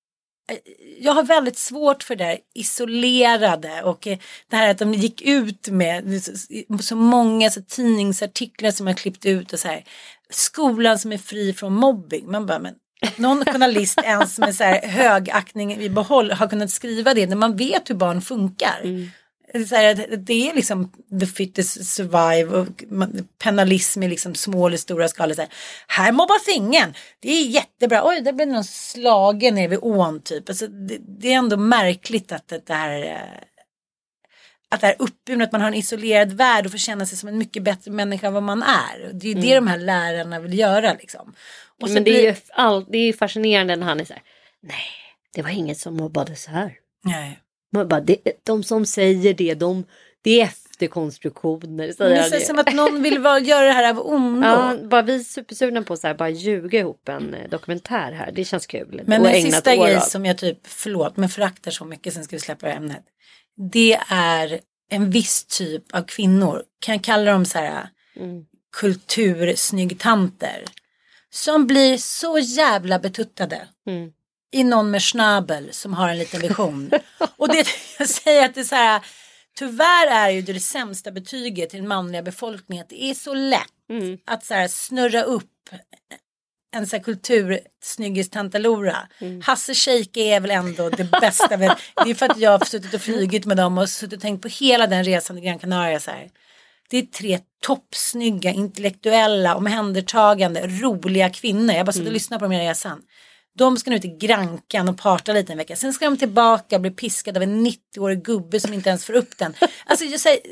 jag har väldigt svårt för det här isolerade och det här att de gick ut med så, så många så, tidningsartiklar som har klippt ut och så här, skolan som är fri från mobbing. Man bara, men någon journalist ens med så här högaktning i behåll har kunnat skriva det när man vet hur barn funkar. Mm. Så här, det är liksom the fittest survive och penalism i liksom små eller stora skalor. Så här, här mobbas ingen. Det är jättebra. Oj, det blir någon slagen nere vid ån typ. Alltså, det, det är ändå märkligt att det här att det här uppburen, att man har en isolerad värld och får känna sig som en mycket bättre människa än vad man är. Det är ju mm. det de här lärarna vill göra liksom. Och men det, blir... är ju all, det är ju fascinerande när han är så här, nej, det var inget som mobbade så här. Nej. Man bara, det, de som säger det, de, det är efterkonstruktioner. Säger det känns som att någon vill vara, göra det här av ondo. Ja, bara vi är supersugna på så här, bara ljuga ihop en dokumentär här. Det känns kul. Men en sista grej som jag typ, förlåt, men föraktar så mycket, sen ska vi släppa det ämnet. Det är en viss typ av kvinnor, kan jag kalla dem så här mm. kultursnyggtanter, som blir så jävla betuttade. Mm. I någon med snabel som har en liten vision. Och det jag säger att det är så här, tyvärr är ju det, det sämsta betyget till den manliga befolkningen. Det är så lätt mm. att så här snurra upp en så här kultursnyggistantalora. Mm. Hasse Sheikh är väl ändå det bästa. Det är för att jag har suttit och flygit med dem och suttit och tänkt på hela den resan i Gran Canaria så här. Det är tre toppsnygga, intellektuella, omhändertagande, roliga kvinnor. Jag bara satt och mm. lyssnade på den här resan. De ska nu till Grankan och parta lite en vecka. Sen ska de tillbaka och bli piskade av en nittioårig gubbe som inte ens får upp den. Alltså jag säger,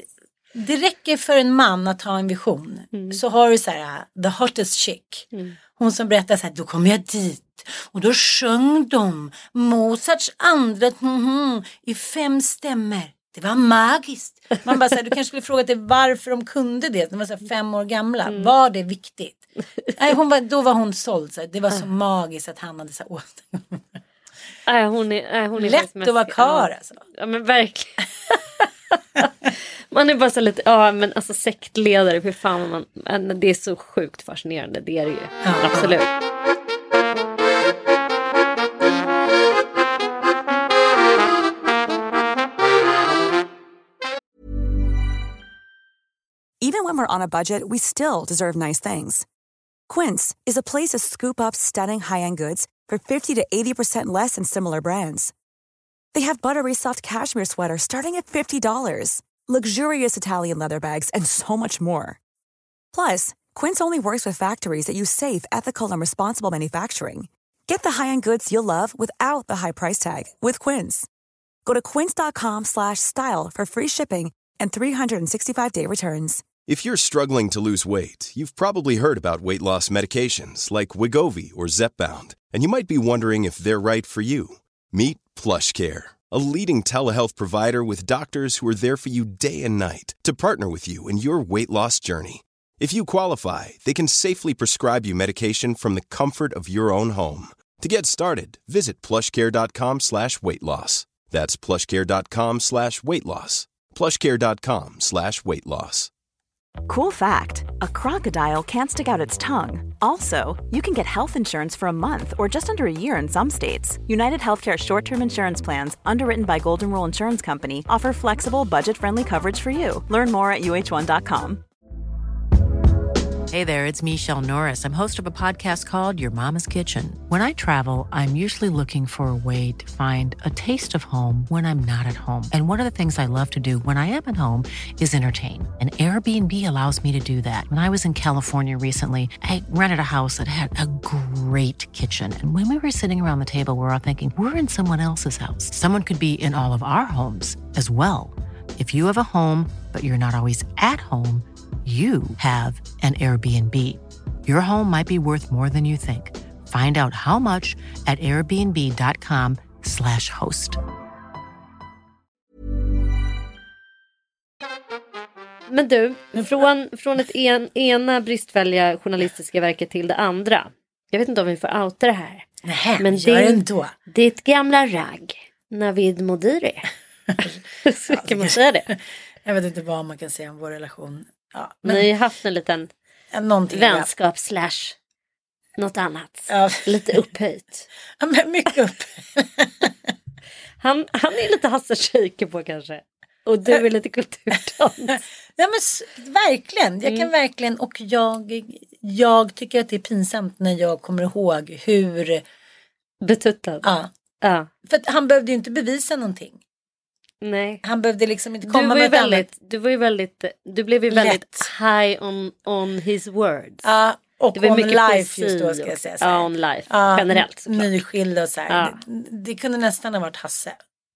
Det räcker för en man att ha en vision. Mm. Så har du så här, the hottest chick. Mm. Hon som berättar så här, då kom jag dit. Och då sjöng de Mozarts andra mm, i fem stämmer. Det var magiskt. Man bara så här, du kanske skulle fråga dig varför de kunde det. De var så här fem år gamla. Mm. Var det viktigt? Nej, hon var, då var hon såld. Så här. Det var så magiskt att han hade så här åt. Nej, hon är, nej, hon är lätt att vara kar alltså. Ja, men verkligen. Man är bara så lite, ja men alltså sektledare, för fan man, det är så sjukt fascinerande, det är det ju. Ja. Absolut. Even when we're on a budget, we still deserve nice things. Quince is a place to scoop up stunning high-end goods for fifty to eighty percent less than similar brands. They have buttery soft cashmere sweaters starting at fifty dollars, luxurious Italian leather bags, and so much more. Plus, Quince only works with factories that use safe, ethical, and responsible manufacturing. Get the high-end goods you'll love without the high price tag with Quince. Go to quince.com slash style for free shipping and three sixty-five day returns. If you're struggling to lose weight, you've probably heard about weight loss medications like Wegovy or Zepbound, and you might be wondering if they're right for you. Meet PlushCare, a leading telehealth provider with doctors who are there for you day and night to partner with you in your weight loss journey. If you qualify, they can safely prescribe you medication from the comfort of your own home. To get started, visit plushcare.com slash weight loss. That's plushcare.com slash weight loss. plushcare.com slash weight loss. Cool fact, a crocodile can't stick out its tongue. Also, you can get health insurance for a month or just under a year in some states. United Healthcare short-term insurance plans, underwritten by Golden Rule Insurance Company, offer flexible, budget-friendly coverage for you. Learn more at U H one dot com. Hey there, it's Michelle Norris. I'm host of a podcast called Your Mama's Kitchen. When I travel, I'm usually looking for a way to find a taste of home when I'm not at home. And one of the things I love to do when I am at home is entertain. And Airbnb allows me to do that. When I was in California recently, I rented a house that had a great kitchen. And when we were sitting around the table, we were all thinking, we're in someone else's house. Someone could be in all of our homes as well. If you have a home, but you're not always at home, you have an Airbnb. Your home might be worth more than you think. Find out how much at airbnb.com slash host. Men du, från, från ett en, ena bristfälliga journalistiska verket till det andra. Jag vet inte om vi får outa det här. Nej, men gör det ändå. Ditt gamla ragg, Navid Modiri. Så kan man säga det. Jag vet inte vad man kan säga om vår relation. Ja, men ni har haft en liten vänskap slash något annat. Ja. Lite upphöjt. Ja, men mycket upp. han, han är lite Hasse Scheike på kanske. Och du är lite kulturtans. Ja, men verkligen. Jag kan mm. verkligen. Och jag, jag tycker att det är pinsamt när jag kommer ihåg hur... Betuttad. Ja. ja. För att han behövde ju inte bevisa någonting. Nej. Han behövde liksom inte komma du var ju med väldigt, du var ju väldigt, du blev ju väldigt lätt. High on, on his words. Ja, och det var on mycket life just då, ska jag säga. Ja, on life, ja, generellt såklart. Nyskild och så här. Ja. Det, det kunde nästan ha varit Hasse.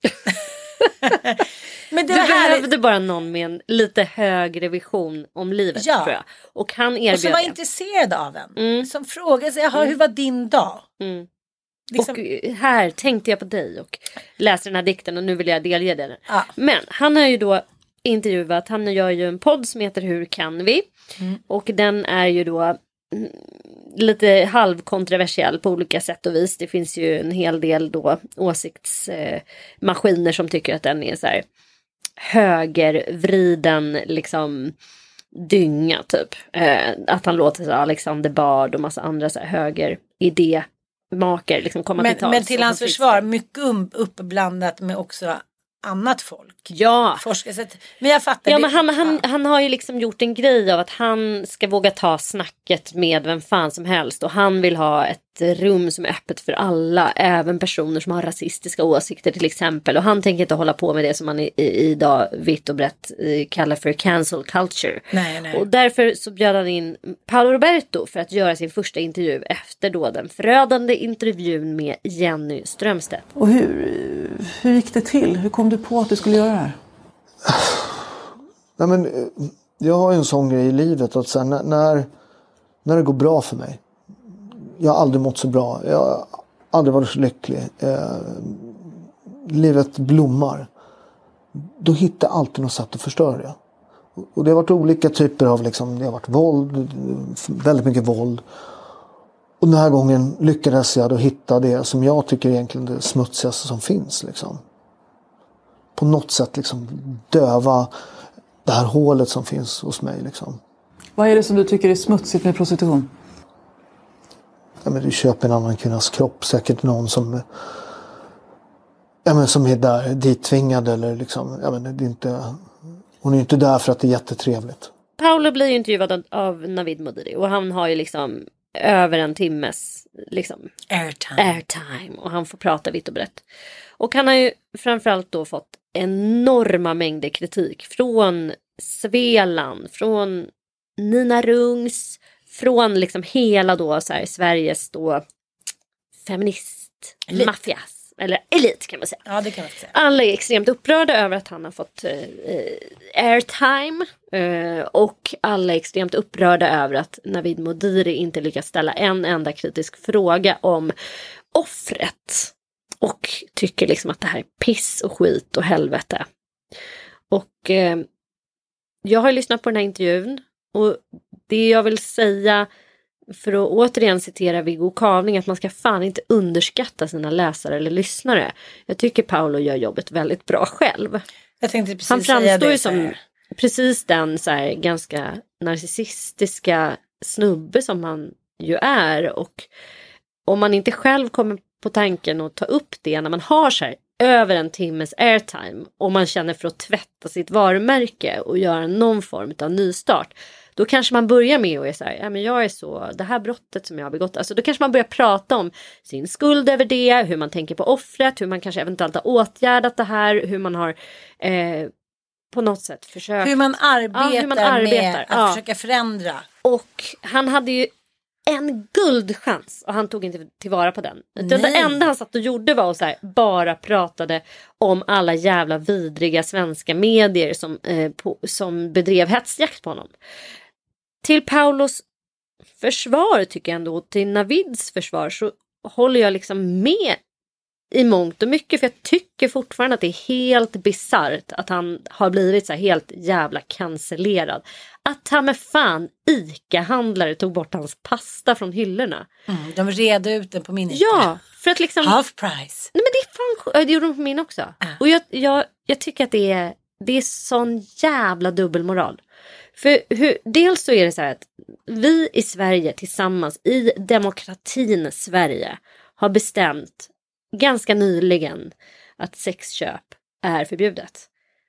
Men det du behövde här... bara någon med en lite högre vision om livet, ja. tror jag. Och han erbjöd. Och som var intresserad av en. Mm. Som frågade sig, mm. hur var din dag? Mm. Liksom... Och här tänkte jag på dig och läste den här dikten och nu vill jag delge den. Ja. Men han har ju då intervjuat, han gör ju en podd som heter Hur kan vi? Mm. Och den är ju då lite halvkontroversiell på olika sätt och vis. Det finns ju en hel del då åsiktsmaskiner som tycker att den är så här högervriden liksom dynga typ. Eh, att han låter så Alexander Bard och massa andra så här högeridé maker liksom komma men, till tals. Men till hans försvar, mycket uppblandat med också annat folk. Ja. Forskare. Men jag fattar. Ja, det. men han, han, han har ju liksom gjort en grej av att han ska våga ta snacket med vem fan som helst. Och han vill ha ett rum som är öppet för alla. Även personer som har rasistiska åsikter till exempel. Och han tänker inte hålla på med det som man i, i, idag vitt och brett i, kallar för cancel culture. Nej, nej. Och därför så bjöd han in Paolo Roberto för att göra sin första intervju efter då den förödande intervjun med Jenny Strömstedt. Och hur, hur gick det till? Hur kom du på att du skulle göra det här? Nej, men, jag har ju en sån grej i livet att sen, när, när det går bra för mig. Jag har aldrig mått så bra. Jag har aldrig varit så lycklig. Eh, livet blommar. Då hittar jag alltid något sätt att förstöra det. Och det har varit olika typer av liksom, det har varit våld, väldigt mycket våld. Och den här gången lyckades jag då hitta det som jag tycker är egentligen det smutsigaste som finns. Liksom. På något sätt liksom döva det här hålet som finns hos mig. Liksom. Vad är det som du tycker är smutsigt med prostitution? Ja, men du köper en annan kvinnas kropp. Säkert någon som, ja, men som är där dittvingad. Eller liksom, ja, men det är inte, hon är inte där för att det är jättetrevligt. Paolo blir ju intervjuad av Navid Modiri. Och han har ju liksom över en timmes liksom, airtime. airtime. Och han får prata vitt och brett. Och han har ju framförallt då fått enorma mängder kritik. Från Svealand, från Nina Rungs, från liksom hela då så här, Sveriges då feminist, elit. Maffias, eller elit kan man säga. Ja, det kan man säga. Alla är extremt upprörda över att han har fått eh, airtime eh, och alla är extremt upprörda över att Navid Modiri inte lyckas ställa en enda kritisk fråga om offret och tycker liksom att det här är piss och skit och helvete. Och eh, jag har lyssnat på den här intervjun och det jag vill säga, för att återigen citera Viggo Kavling, att man ska fan inte underskatta sina läsare eller lyssnare. Jag tycker Paolo gör jobbet väldigt bra själv. Jag tänkte precis Han framstår ju som här. precis den så här, ganska narcissistiska snubbe som han ju är. Och om man inte själv kommer på tanken att ta upp det när man har så här över en timmes airtime och man känner för att tvätta sitt varumärke och göra någon form av nystart, då kanske man börjar med att säga, ja men jag är så, det här brottet som jag har begått, alltså då kanske man börjar prata om sin skuld över det, hur man tänker på offret, hur man kanske eventuellt har åtgärdat det här, hur man har eh, på något sätt försökt. Hur man arbetar, ja, hur man arbetar med att ja. försöka förändra. Och han hade ju en guldchans och han tog inte tillvara på den. Det enda han satt och gjorde var att så här, bara pratade om alla jävla vidriga svenska medier som, eh, på, som bedrev hetsjakt på honom. Till Paulos försvar tycker jag ändå, till Navids försvar, så håller jag liksom med i mångt och mycket, för jag tycker fortfarande att det är helt bizarrt att han har blivit så här helt jävla cancellerad. Att han med fan ICA-handlare tog bort hans pasta från hyllorna. Mm, de red ut den på min ICA. Ja, för att liksom... Half price. Nej men det är fan... Det gjorde de på min också. Äh. Och jag, jag, jag tycker att det är, det är sån jävla dubbelmoral. För hur, dels så är det så här att vi i Sverige tillsammans i demokratin Sverige har bestämt ganska nyligen att sexköp är förbjudet.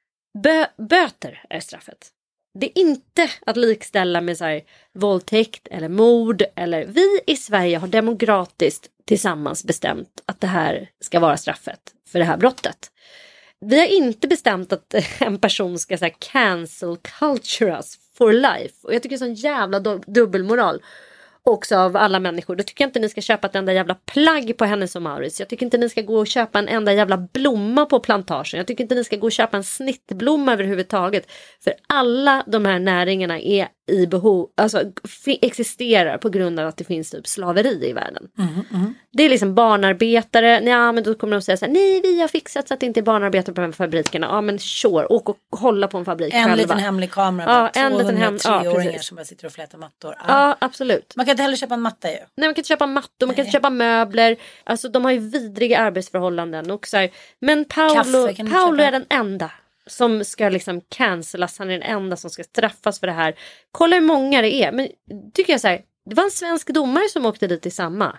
Bö, böter är straffet. Det är inte att likställa med så här, våldtäkt eller mord. Eller, vi i Sverige har demokratiskt tillsammans bestämt att det här ska vara straffet för det här brottet. Vi har inte bestämt att en person ska så här, cancel culture us for life. Och jag tycker det är sån jävla dubbelmoral också av alla människor. Då tycker jag inte ni ska köpa ett enda jävla plagg på Hennes och Mauritz. Jag tycker inte ni ska gå och köpa en enda jävla blomma på plantagen. Jag tycker inte ni ska gå och köpa en snittblomma överhuvudtaget. För alla de här näringarna är i behov, alltså f- existerar på grund av att det finns typ slaveri i världen. Mm, mm. Det är liksom barnarbetare. Ja, men då kommer de säga så här: nej, vi har fixat så att det inte är barnarbetare på de här fabrikerna. Ja, men sure, åk och hålla på en fabrik en själva. Liten hemlig kamera. Ja, en liten hem- tvåhundratreåringar ja, som bara sitter och flätar mattor. Ja. Ja, absolut. Man kan inte heller köpa en matta ju. Nej, man kan inte köpa mattor, man kan inte köpa möbler. Alltså de har ju vidriga arbetsförhållanden och så här. Men Paolo, Paolo är den enda som ska liksom cancelas. Han är den enda som ska straffas för det här. Kolla hur många det är. Men tycker jag så här, det var en svensk domare som åkte dit i samma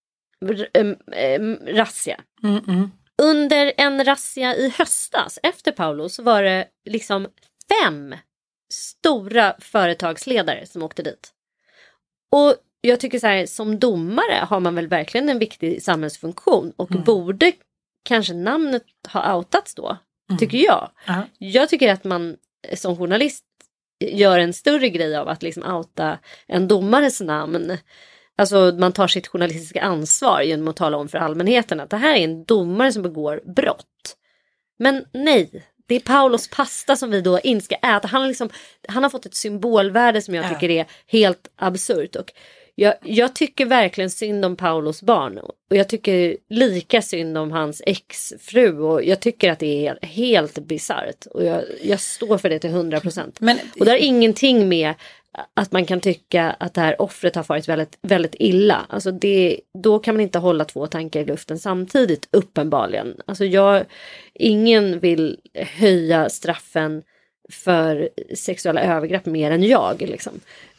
r- äm, äm, razzia. Mm, mm. Under en razzia i höstas efter Paolo så var det liksom fem stora företagsledare som åkte dit. Och jag tycker så här, som domare har man väl verkligen en viktig samhällsfunktion och mm. borde kanske namnet ha outats då, mm. tycker jag. Uh-huh. Jag tycker att man som journalist gör en större grej av att liksom outa en domares namn. Alltså man tar sitt journalistiska ansvar genom att tala om för allmänheten att det här är en domare som begår brott. Men nej, det är Paulos pasta som vi då inte ska äta. Han har, liksom, han har fått ett symbolvärde som jag tycker är helt absurt. Och jag, jag tycker verkligen synd om Paulos barn. Och jag tycker lika synd om hans exfru. Och jag tycker att det är helt bizarrt. Och jag, jag står för det till hundra procent. Och det har ingenting med att man kan tycka att det här offret har farit väldigt, väldigt illa. Alltså det, då kan man inte hålla två tankar i luften samtidigt, uppenbarligen. Alltså jag, ingen vill höja straffen för sexuella övergrepp mer än jag. Liksom.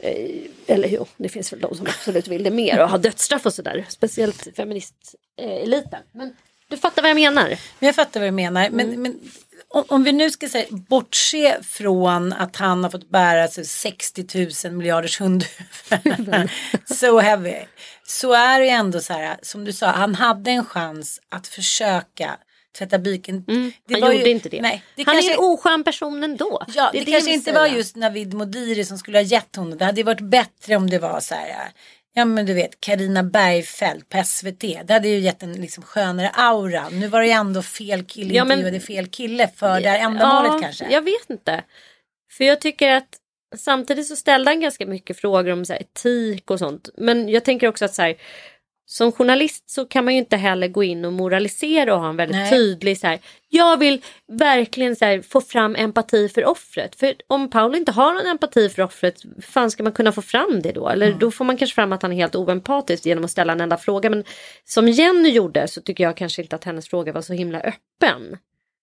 Eller jo, det finns väl de som absolut vill det mer och ha dödsstraff och sådär. Speciellt feministeliten. Men du fattar vad jag menar. Men jag fattar vad du menar. Men, mm. men om, om vi nu ska säga, bortse från att han har fått bära sig sextio tusen miljarders hundhuvuden. So heavy. Så är det ändå så här, som du sa, han hade en chans att försöka tvätta byken. Mm, det han var gjorde ju, inte det. Nej, det han kanske, är en oskön person ändå. Ja, det, det, det kanske inte säga. var just Navid Modiri som skulle ha gett honom. Det hade varit bättre om det var så här, ja men du vet, Carina Bergfeldt på S V T. Det hade ju gett en liksom skönare aura. Nu var det ju ändå fel kille, ja, men, intervjuade fel kille för det här ändamålet ja, kanske. Jag vet inte. För jag tycker att samtidigt så ställde han ganska mycket frågor om så här, etik och sånt. Men jag tänker också att så här, som journalist så kan man ju inte heller gå in och moralisera och ha en väldigt Nej. tydlig så här, jag vill verkligen så här, få fram empati för offret. För om Paolo inte har någon empati för offret, fan ska man kunna få fram det då? Eller mm. då får man kanske fram att han är helt oempatisk genom att ställa en enda fråga. Men som Jenny gjorde så tycker jag kanske inte att hennes fråga var så himla öppen.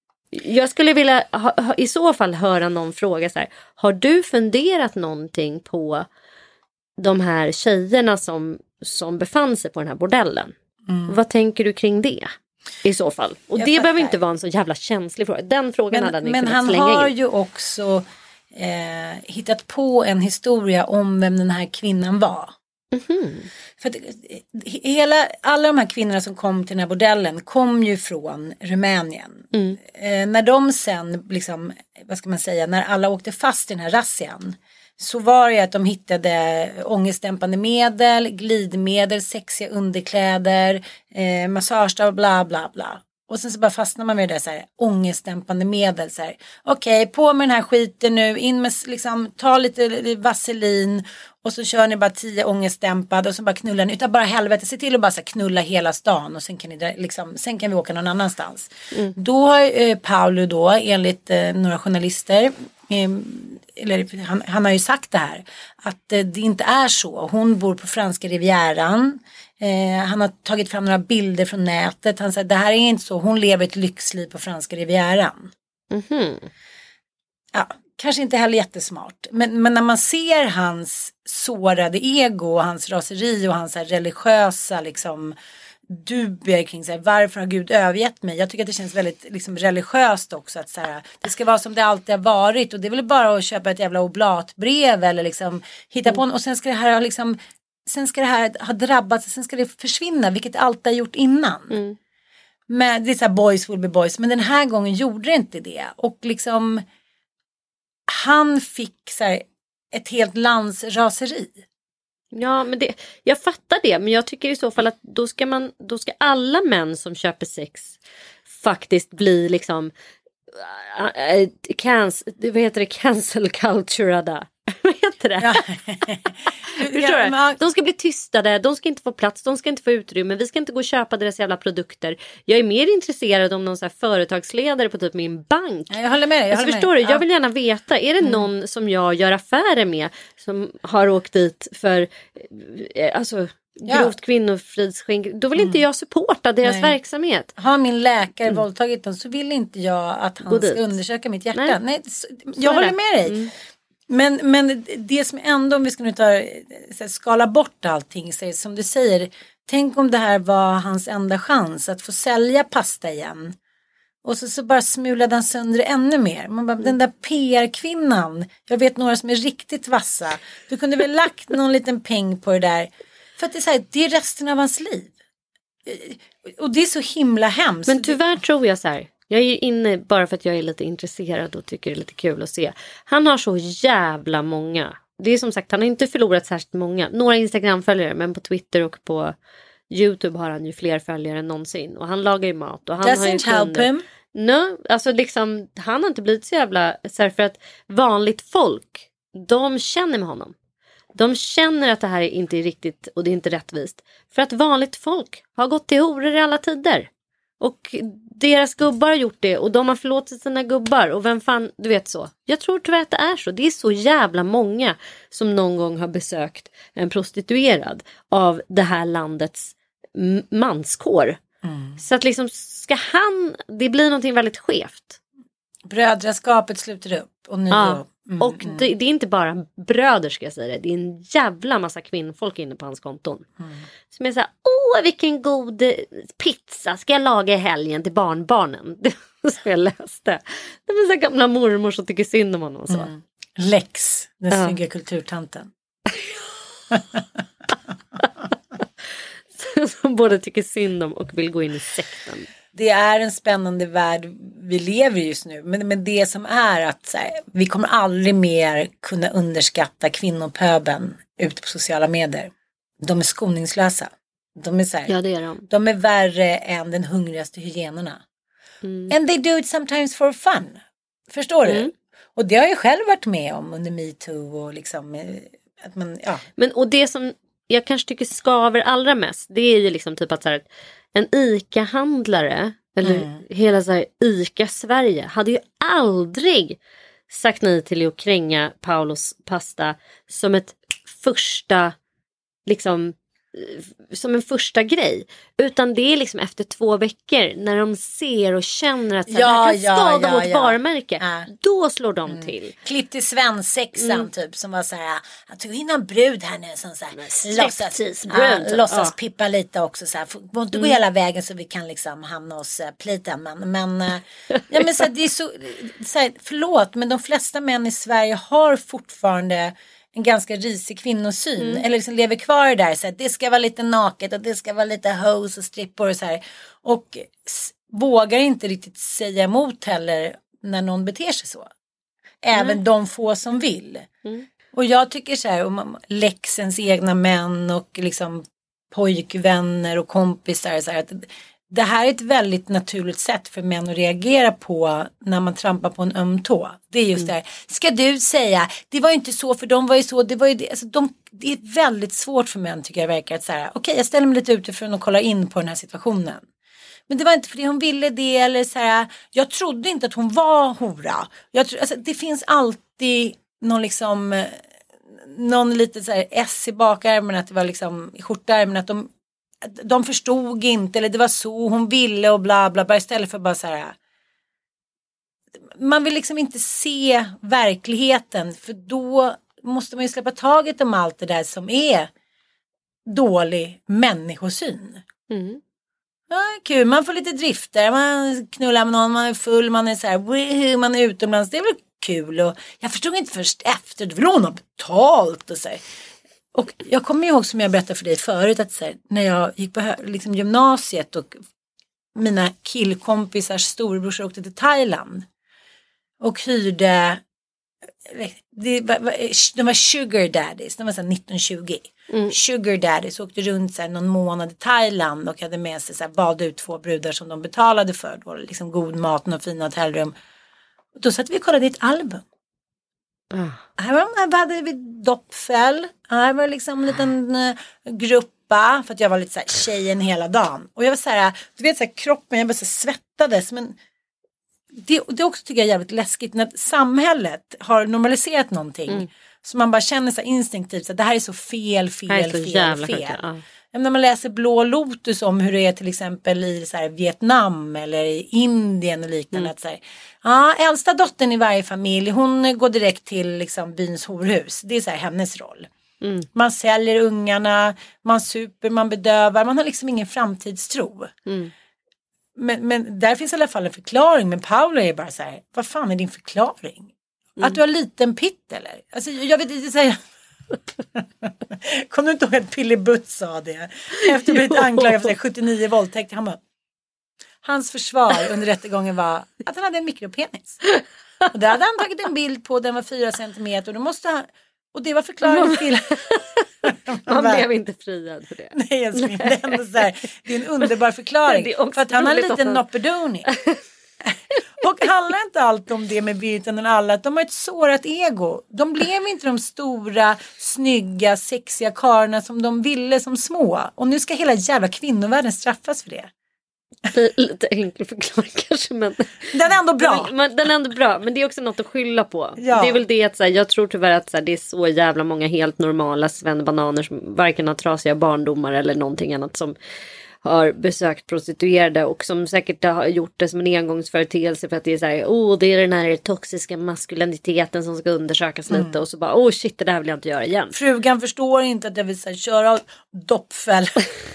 Jag skulle vilja ha, ha, i så fall höra någon fråga så här, har du funderat någonting på de här tjejerna som som befann sig på den här bordellen. Mm. Vad tänker du kring det? I så fall. Och jag det fattar. Behöver inte vara en så jävla känslig fråga. Den frågan men, hade han Men han har in. ju också eh, hittat på en historia om vem den här kvinnan var. Mm-hmm. För att, hela, alla de här kvinnorna som kom till den här bordellen kom ju från Rumänien. Mm. Eh, när de sen, liksom, vad ska man säga, när alla åkte fast i den här razzian, så var det att de hittade ångestdämpande medel, glidmedel, sexiga underkläder, eh, massagestav, bla bla bla. Och sen så bara fastnar man med det så här, ångestdämpande medel. Så här, okej, okay, på med den här skiten nu, in med, liksom, ta lite vaselin och så kör ni bara tio ångestdämpade och så bara knullar ni. Utan bara helvete, se till att bara så här, knulla hela stan och sen kan, ni, liksom, sen kan vi åka någon annanstans. Mm. Då har eh, Paolo då, enligt eh, några journalister, eh, eller han, han har ju sagt det här, att eh, det inte är så. Hon bor på franska rivieran. Eh, han har tagit fram några bilder från nätet. Han säger det här är inte så. Hon lever ett lyxliv på franska rivieran. Mm-hmm. Ja, kanske inte heller jättesmart. Men, men när man ser hans sårade ego och hans raseri och hans här, religiösa liksom dubier kring så här, varför har Gud övergett mig? Jag tycker att det känns väldigt liksom, religiöst också att så här, det ska vara som det alltid har varit och det är väl bara att köpa ett jävla oblatbrev eller liksom hitta mm. på en, och sen ska det här liksom, sen ska det här ha drabbats, sen ska det försvinna, vilket det alltid har gjort innan. Mm. Men det är så här, boys will be boys, men den här gången gjorde det inte det och liksom han fick så här, ett helt lands raseri. Ja, men det, jag fattar det, men jag tycker i så fall att då ska man, då ska alla män som köper sex faktiskt bli liksom äh, cancel, vad heter det, cancel culturada. Vad heter det? Ja. Förstår ja, men... De ska bli tystade, de ska inte få plats, de ska inte få utrymme, vi ska inte gå och köpa deras jävla produkter. Jag är mer intresserad om någon så här företagsledare på typ min bank. Ja, jag håller med dig. Jag, alltså, håller förstår med. du? Ja. Jag vill gärna veta, är det mm. någon som jag gör affärer med som har åkt dit för alltså ja. grovt kvinnofridsskänk, då vill mm. inte jag supporta deras Nej. verksamhet. Har min läkare mm. våldtagit den så vill inte jag att han ska undersöka mitt hjärta. Nej, Nej jag håller med dig. Mm. Men, men det som ändå, om vi ska nu ta, så här, skala bort allting, så som du säger, tänk om det här var hans enda chans att få sälja pasta igen. Och så, så bara smulade han sönder ännu mer. Man bara, den där P R-kvinnan, jag vet några som är riktigt vassa. Du kunde väl lagt någon liten peng på det där. För att det är så här, det är resten av hans liv. Och det är så himla hemskt. Men tyvärr tror jag så här. Jag är inne bara för att jag är lite intresserad och tycker det är lite kul att se. Han har så jävla många. Det är som sagt, han har inte förlorat särskilt många. Några Instagram-följare, men på Twitter och på YouTube har han ju fler följare än någonsin. Och han lagar ju mat. Och han Doesn't har ju help him. No, alltså liksom, han har inte blivit så jävla... Så här, för att vanligt folk, de känner med honom. De känner att det här inte är riktigt och det är inte rättvist. För att vanligt folk har gått till horor i alla tider. Och deras gubbar har gjort det. Och de har förlåtit sina gubbar. Och vem fan, du vet så. Jag tror tyvärr att det är så. Det är så jävla många som någon gång har besökt en prostituerad av det här landets m- manskår. Mm. Så att liksom, ska han... Det blir någonting väldigt skevt. Brödraskapet slutar upp. Och nu ja. mm, och mm. Det, det är inte bara bröder, ska jag säga det. Det är en jävla massa kvinnfolk inne på hans konton. Mm. Som är såhär, åh vilken god pizza ska jag laga i helgen till barnbarnen. Det som jag läste. Det var så gamla mormor som tycker synd om honom och så. Mm. Lex, den ja. snygga kulturtanten. Som både tycker synd om och vill gå in i sekten. Det är en spännande värld vi lever just nu. Men, men det som är att så här, vi kommer aldrig mer kunna underskatta kvinnopöben ute på sociala medier. De är skoningslösa. De är, så här, ja, det är de. De är värre än den hungrigaste hyenorna. Mm. And they do it sometimes for fun. Förstår mm. du? Och det har jag själv varit med om under MeToo. Och liksom, att man, ja. Men och det som jag kanske tycker skaver allra mest, det är ju liksom typ att så här, en ICA-handlare eller mm. hela så här ICA Sverige hade ju aldrig sagt nej till att kränga Paulos pasta som ett första liksom som en första grej, utan det är liksom efter två veckor när de ser och känner att så här, ja, det här kan ja, skada ja, vårt ja. varumärke ja. Då slår de mm. till. Klipp till svensexan mm. typ som var så här, jag tog in en brud här nu som så här, låtsas, ja, låtsas ja. pippa lite också så här, får inte gå mm. hela vägen så vi kan liksom hamna hos uh, pliten men, men, uh, ja, men så här, det är så, så här, förlåt men de flesta män i Sverige har fortfarande en ganska risig kvinnosyn. Mm. Eller liksom lever kvar där. Så att det ska vara lite naket. Och det ska vara lite hose och strippor och så här. Och s- vågar inte riktigt säga emot heller. När någon beter sig så. Även mm. de få som vill. Mm. Och jag tycker så här. Om läxens egna män. Och liksom pojkvänner och kompisar. Så här, att det här är ett väldigt naturligt sätt för män att reagera på när man trampar på en öm tå. Det är just mm. det här, ska du säga, det var ju inte så för de var ju så, det var ju det. Alltså de, det är väldigt svårt för män tycker jag verkar att så här, okej okay, jag ställer mig lite utifrån och kollar in på den här situationen. Men det var inte för det hon ville det eller så här, jag trodde inte att hon var hora. Jag tro, alltså, det finns alltid någon liksom, någon lite så här S i bakärmen att det var liksom i skjortärmen att de de förstod inte eller det var så hon ville och bla bla bla istället för bara så här man vill liksom inte se verkligheten för då måste man ju släppa taget om allt det där som är dålig människosyn. Mm. Ja, kul, man får lite drifter, man knullar med någon, man är full, man är så här, woohoo, man är utomlands, det är väl kul och jag förstod inte först efter, det vill hon ha betalt och så här. Och jag kommer ihåg som jag berättade för dig förut att så här, när jag gick på liksom, gymnasiet och mina killkompisars storebrorsor åkte till Thailand och hyrde det var, de var sugar daddies, de var så här nitton tjugo mm. sugar daddies åkte runt så här, någon månad i Thailand och hade med sig så här, valde ut två brudar som de betalade för, det var liksom god mat och fina hotellrum och då satt vi och kollade ett album. Mm. Här, var, här hade vi doppfäll. Här var liksom en liten uh, gruppa. För att jag var lite så här tjejen hela dagen. Och jag var så här, du vet så här kroppen, jag bara så svettades. Men det, det också tycker jag är jävligt läskigt. När samhället har normaliserat någonting. Mm. Så man bara känner så här instinktivt. Så det här är så fel, fel, fel, fel. fel. Ja. När man läser Blå Lotus om hur det är till exempel i så här Vietnam eller i Indien och liknande. Mm. Att så här, ja, äldsta dottern i varje familj, hon går direkt till liksom byns horhus. Det är så här hennes roll. Mm. Man säljer ungarna, man super, man bedövar. Man har liksom ingen framtidstro. Mm. Men, men där finns i alla fall en förklaring. Men Paula är bara så här, vad fan är din förklaring? Mm. Att du har liten pitt eller? Alltså jag vet inte säga. Kommer du inte ihåg att Pilly Butt sa det? Efter att blivit anklagad för sjuttionio våldtäkter. Han bara, hans försvar under rättegången var att han hade en mikropenis. Och där hade han tagit en bild på, den var fyra centimeter. Och, då måste han, och det var förklaringen till. Han blev inte friad för det. Nej, jag skulle, det, är ändå så här, det är en underbar förklaring. Är för att han har en liten noppedoni. Och handlar inte allt om det med Virtanen och alla, att de har ett sårat ego. De blev inte de stora, snygga, sexiga karlarna som de ville som små. Och nu ska hela jävla kvinnovärlden straffas för det. Det är lite enkel förklaring kanske, men den är ändå bra. Men, den är ändå bra, men det är också något att skylla på. Ja. Det är väl det att så här, jag tror tyvärr att så här, det är så jävla många helt normala svennebananer som varken har trasiga barndomar eller någonting annat som har besökt prostituerade och som säkert har gjort det som en engångsföreteelse för att det är så här, oh, det är den här toxiska maskuliniteten som ska undersökas mm. lite och så bara, oh shit, det där vill jag inte göra igen. Frugan förstår inte att jag vill så här, köra doppfäll.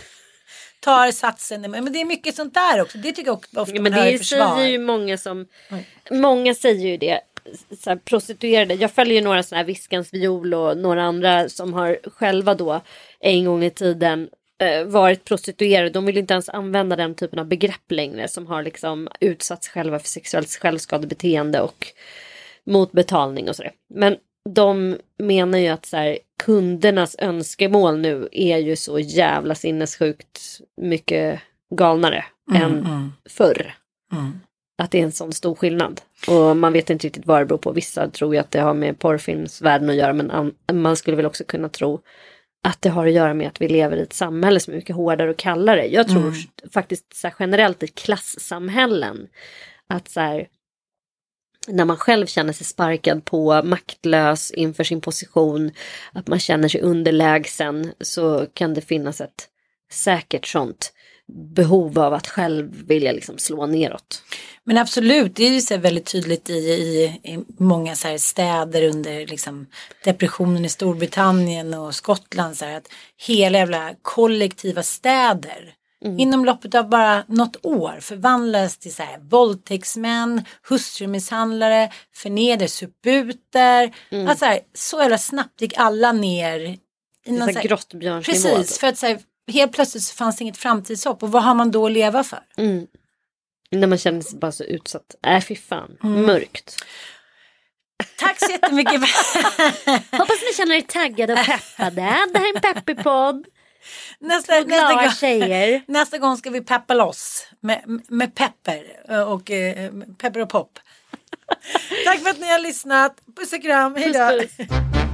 Tar satsen, men det är mycket sånt där också. Det tycker jag också ofta. Men det säger ju många som mm. många säger ju det så här, prostituerade. Jag följer ju några såna här Viskans viol och några andra som har själva då en gång i tiden eh, varit prostituerade. De vill inte ens använda den typen av begrepp längre, som har liksom utsatts själva för sexuellt självskadebeteende och mot betalning och sådär. Men de menar ju att så här, kundernas önskemål nu är ju så jävla sinnessjukt mycket galnare mm, än mm. förr. Mm. Att det är en sån stor skillnad. Och man vet inte riktigt vad det beror på. Vissa tror ju att det har med porrfilmsvärlden att göra, men an- man skulle väl också kunna tro att det har att göra med att vi lever i ett samhälle som är mycket hårdare och kallare. Jag tror mm. faktiskt så här, generellt i klassamhällen att så här, när man själv känner sig sparkad på, maktlös inför sin position, att man känner sig underlägsen, så kan det finnas ett säkert sånt behov av att själv vilja liksom slå neråt. Men absolut, det är ju så väldigt tydligt i, i, i många så här städer under liksom depressionen i Storbritannien och Skottland, så här, att hela jävla kollektiva städer Mm. inom loppet av bara något år förvandlas till så här våldtäktsmän, hustrumisshandlare, förnedersuputer. Mm. Alltså så, här, så jävla snabbt gick alla ner i någon så här grottbjörnsnivå. Precis, för att så här, helt plötsligt så fanns det inget framtidshopp. Och vad har man då att leva för? Mm. När man känner sig bara så utsatt. Äh, fy fan. Mm. Mörkt. Tack så jättemycket. Hoppas ni känner er taggade och peppade. Det här är en peppig podd. Nästa, nästa, gång, tjejer. nästa gång ska vi peppa loss med, med pepper och eh, pepper och pop. Tack för att ni har lyssnat. Puss och kram. Hej då. Puss, puss.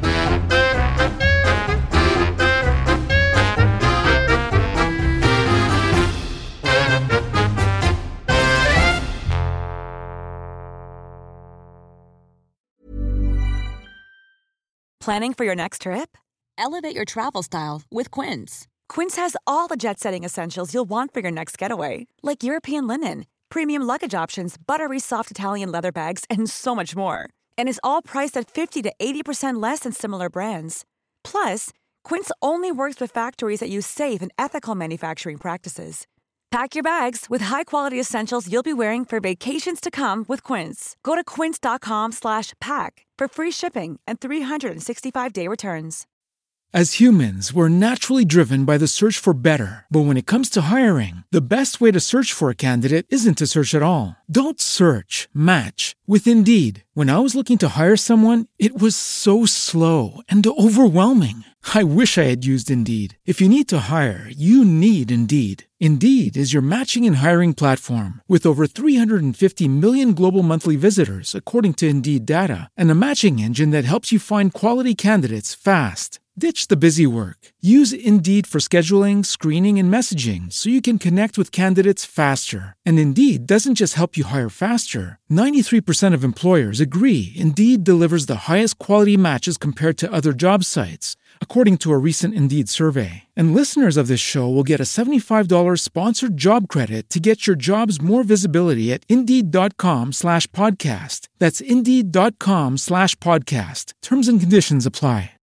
Planning for your next trip? Elevate your travel style with Quince. Quince has all the jet-setting essentials you'll want for your next getaway, like European linen, premium luggage options, buttery soft Italian leather bags, and so much more. And is all priced at fifty to eighty percent less than similar brands. Plus, Quince only works with factories that use safe and ethical manufacturing practices. Pack your bags with high-quality essentials you'll be wearing for vacations to come with Quince. Go to quince.com slash pack for free shipping and three sixty-five day returns. As humans, we're naturally driven by the search for better. But when it comes to hiring, the best way to search for a candidate isn't to search at all. Don't search, match with Indeed. When I was looking to hire someone, it was so slow and overwhelming. I wish I had used Indeed. If you need to hire, you need Indeed. Indeed is your matching and hiring platform with over three hundred fifty million global monthly visitors, according to Indeed data, and a matching engine that helps you find quality candidates fast. Ditch the busy work. Use Indeed for scheduling, screening, and messaging so you can connect with candidates faster. And Indeed doesn't just help you hire faster. ninety-three percent of employers agree Indeed delivers the highest quality matches compared to other job sites, according to a recent Indeed survey. And listeners of this show will get a seventy-five dollars sponsored job credit to get your jobs more visibility at Indeed.com slash podcast. That's Indeed.com slash podcast. Terms and conditions apply.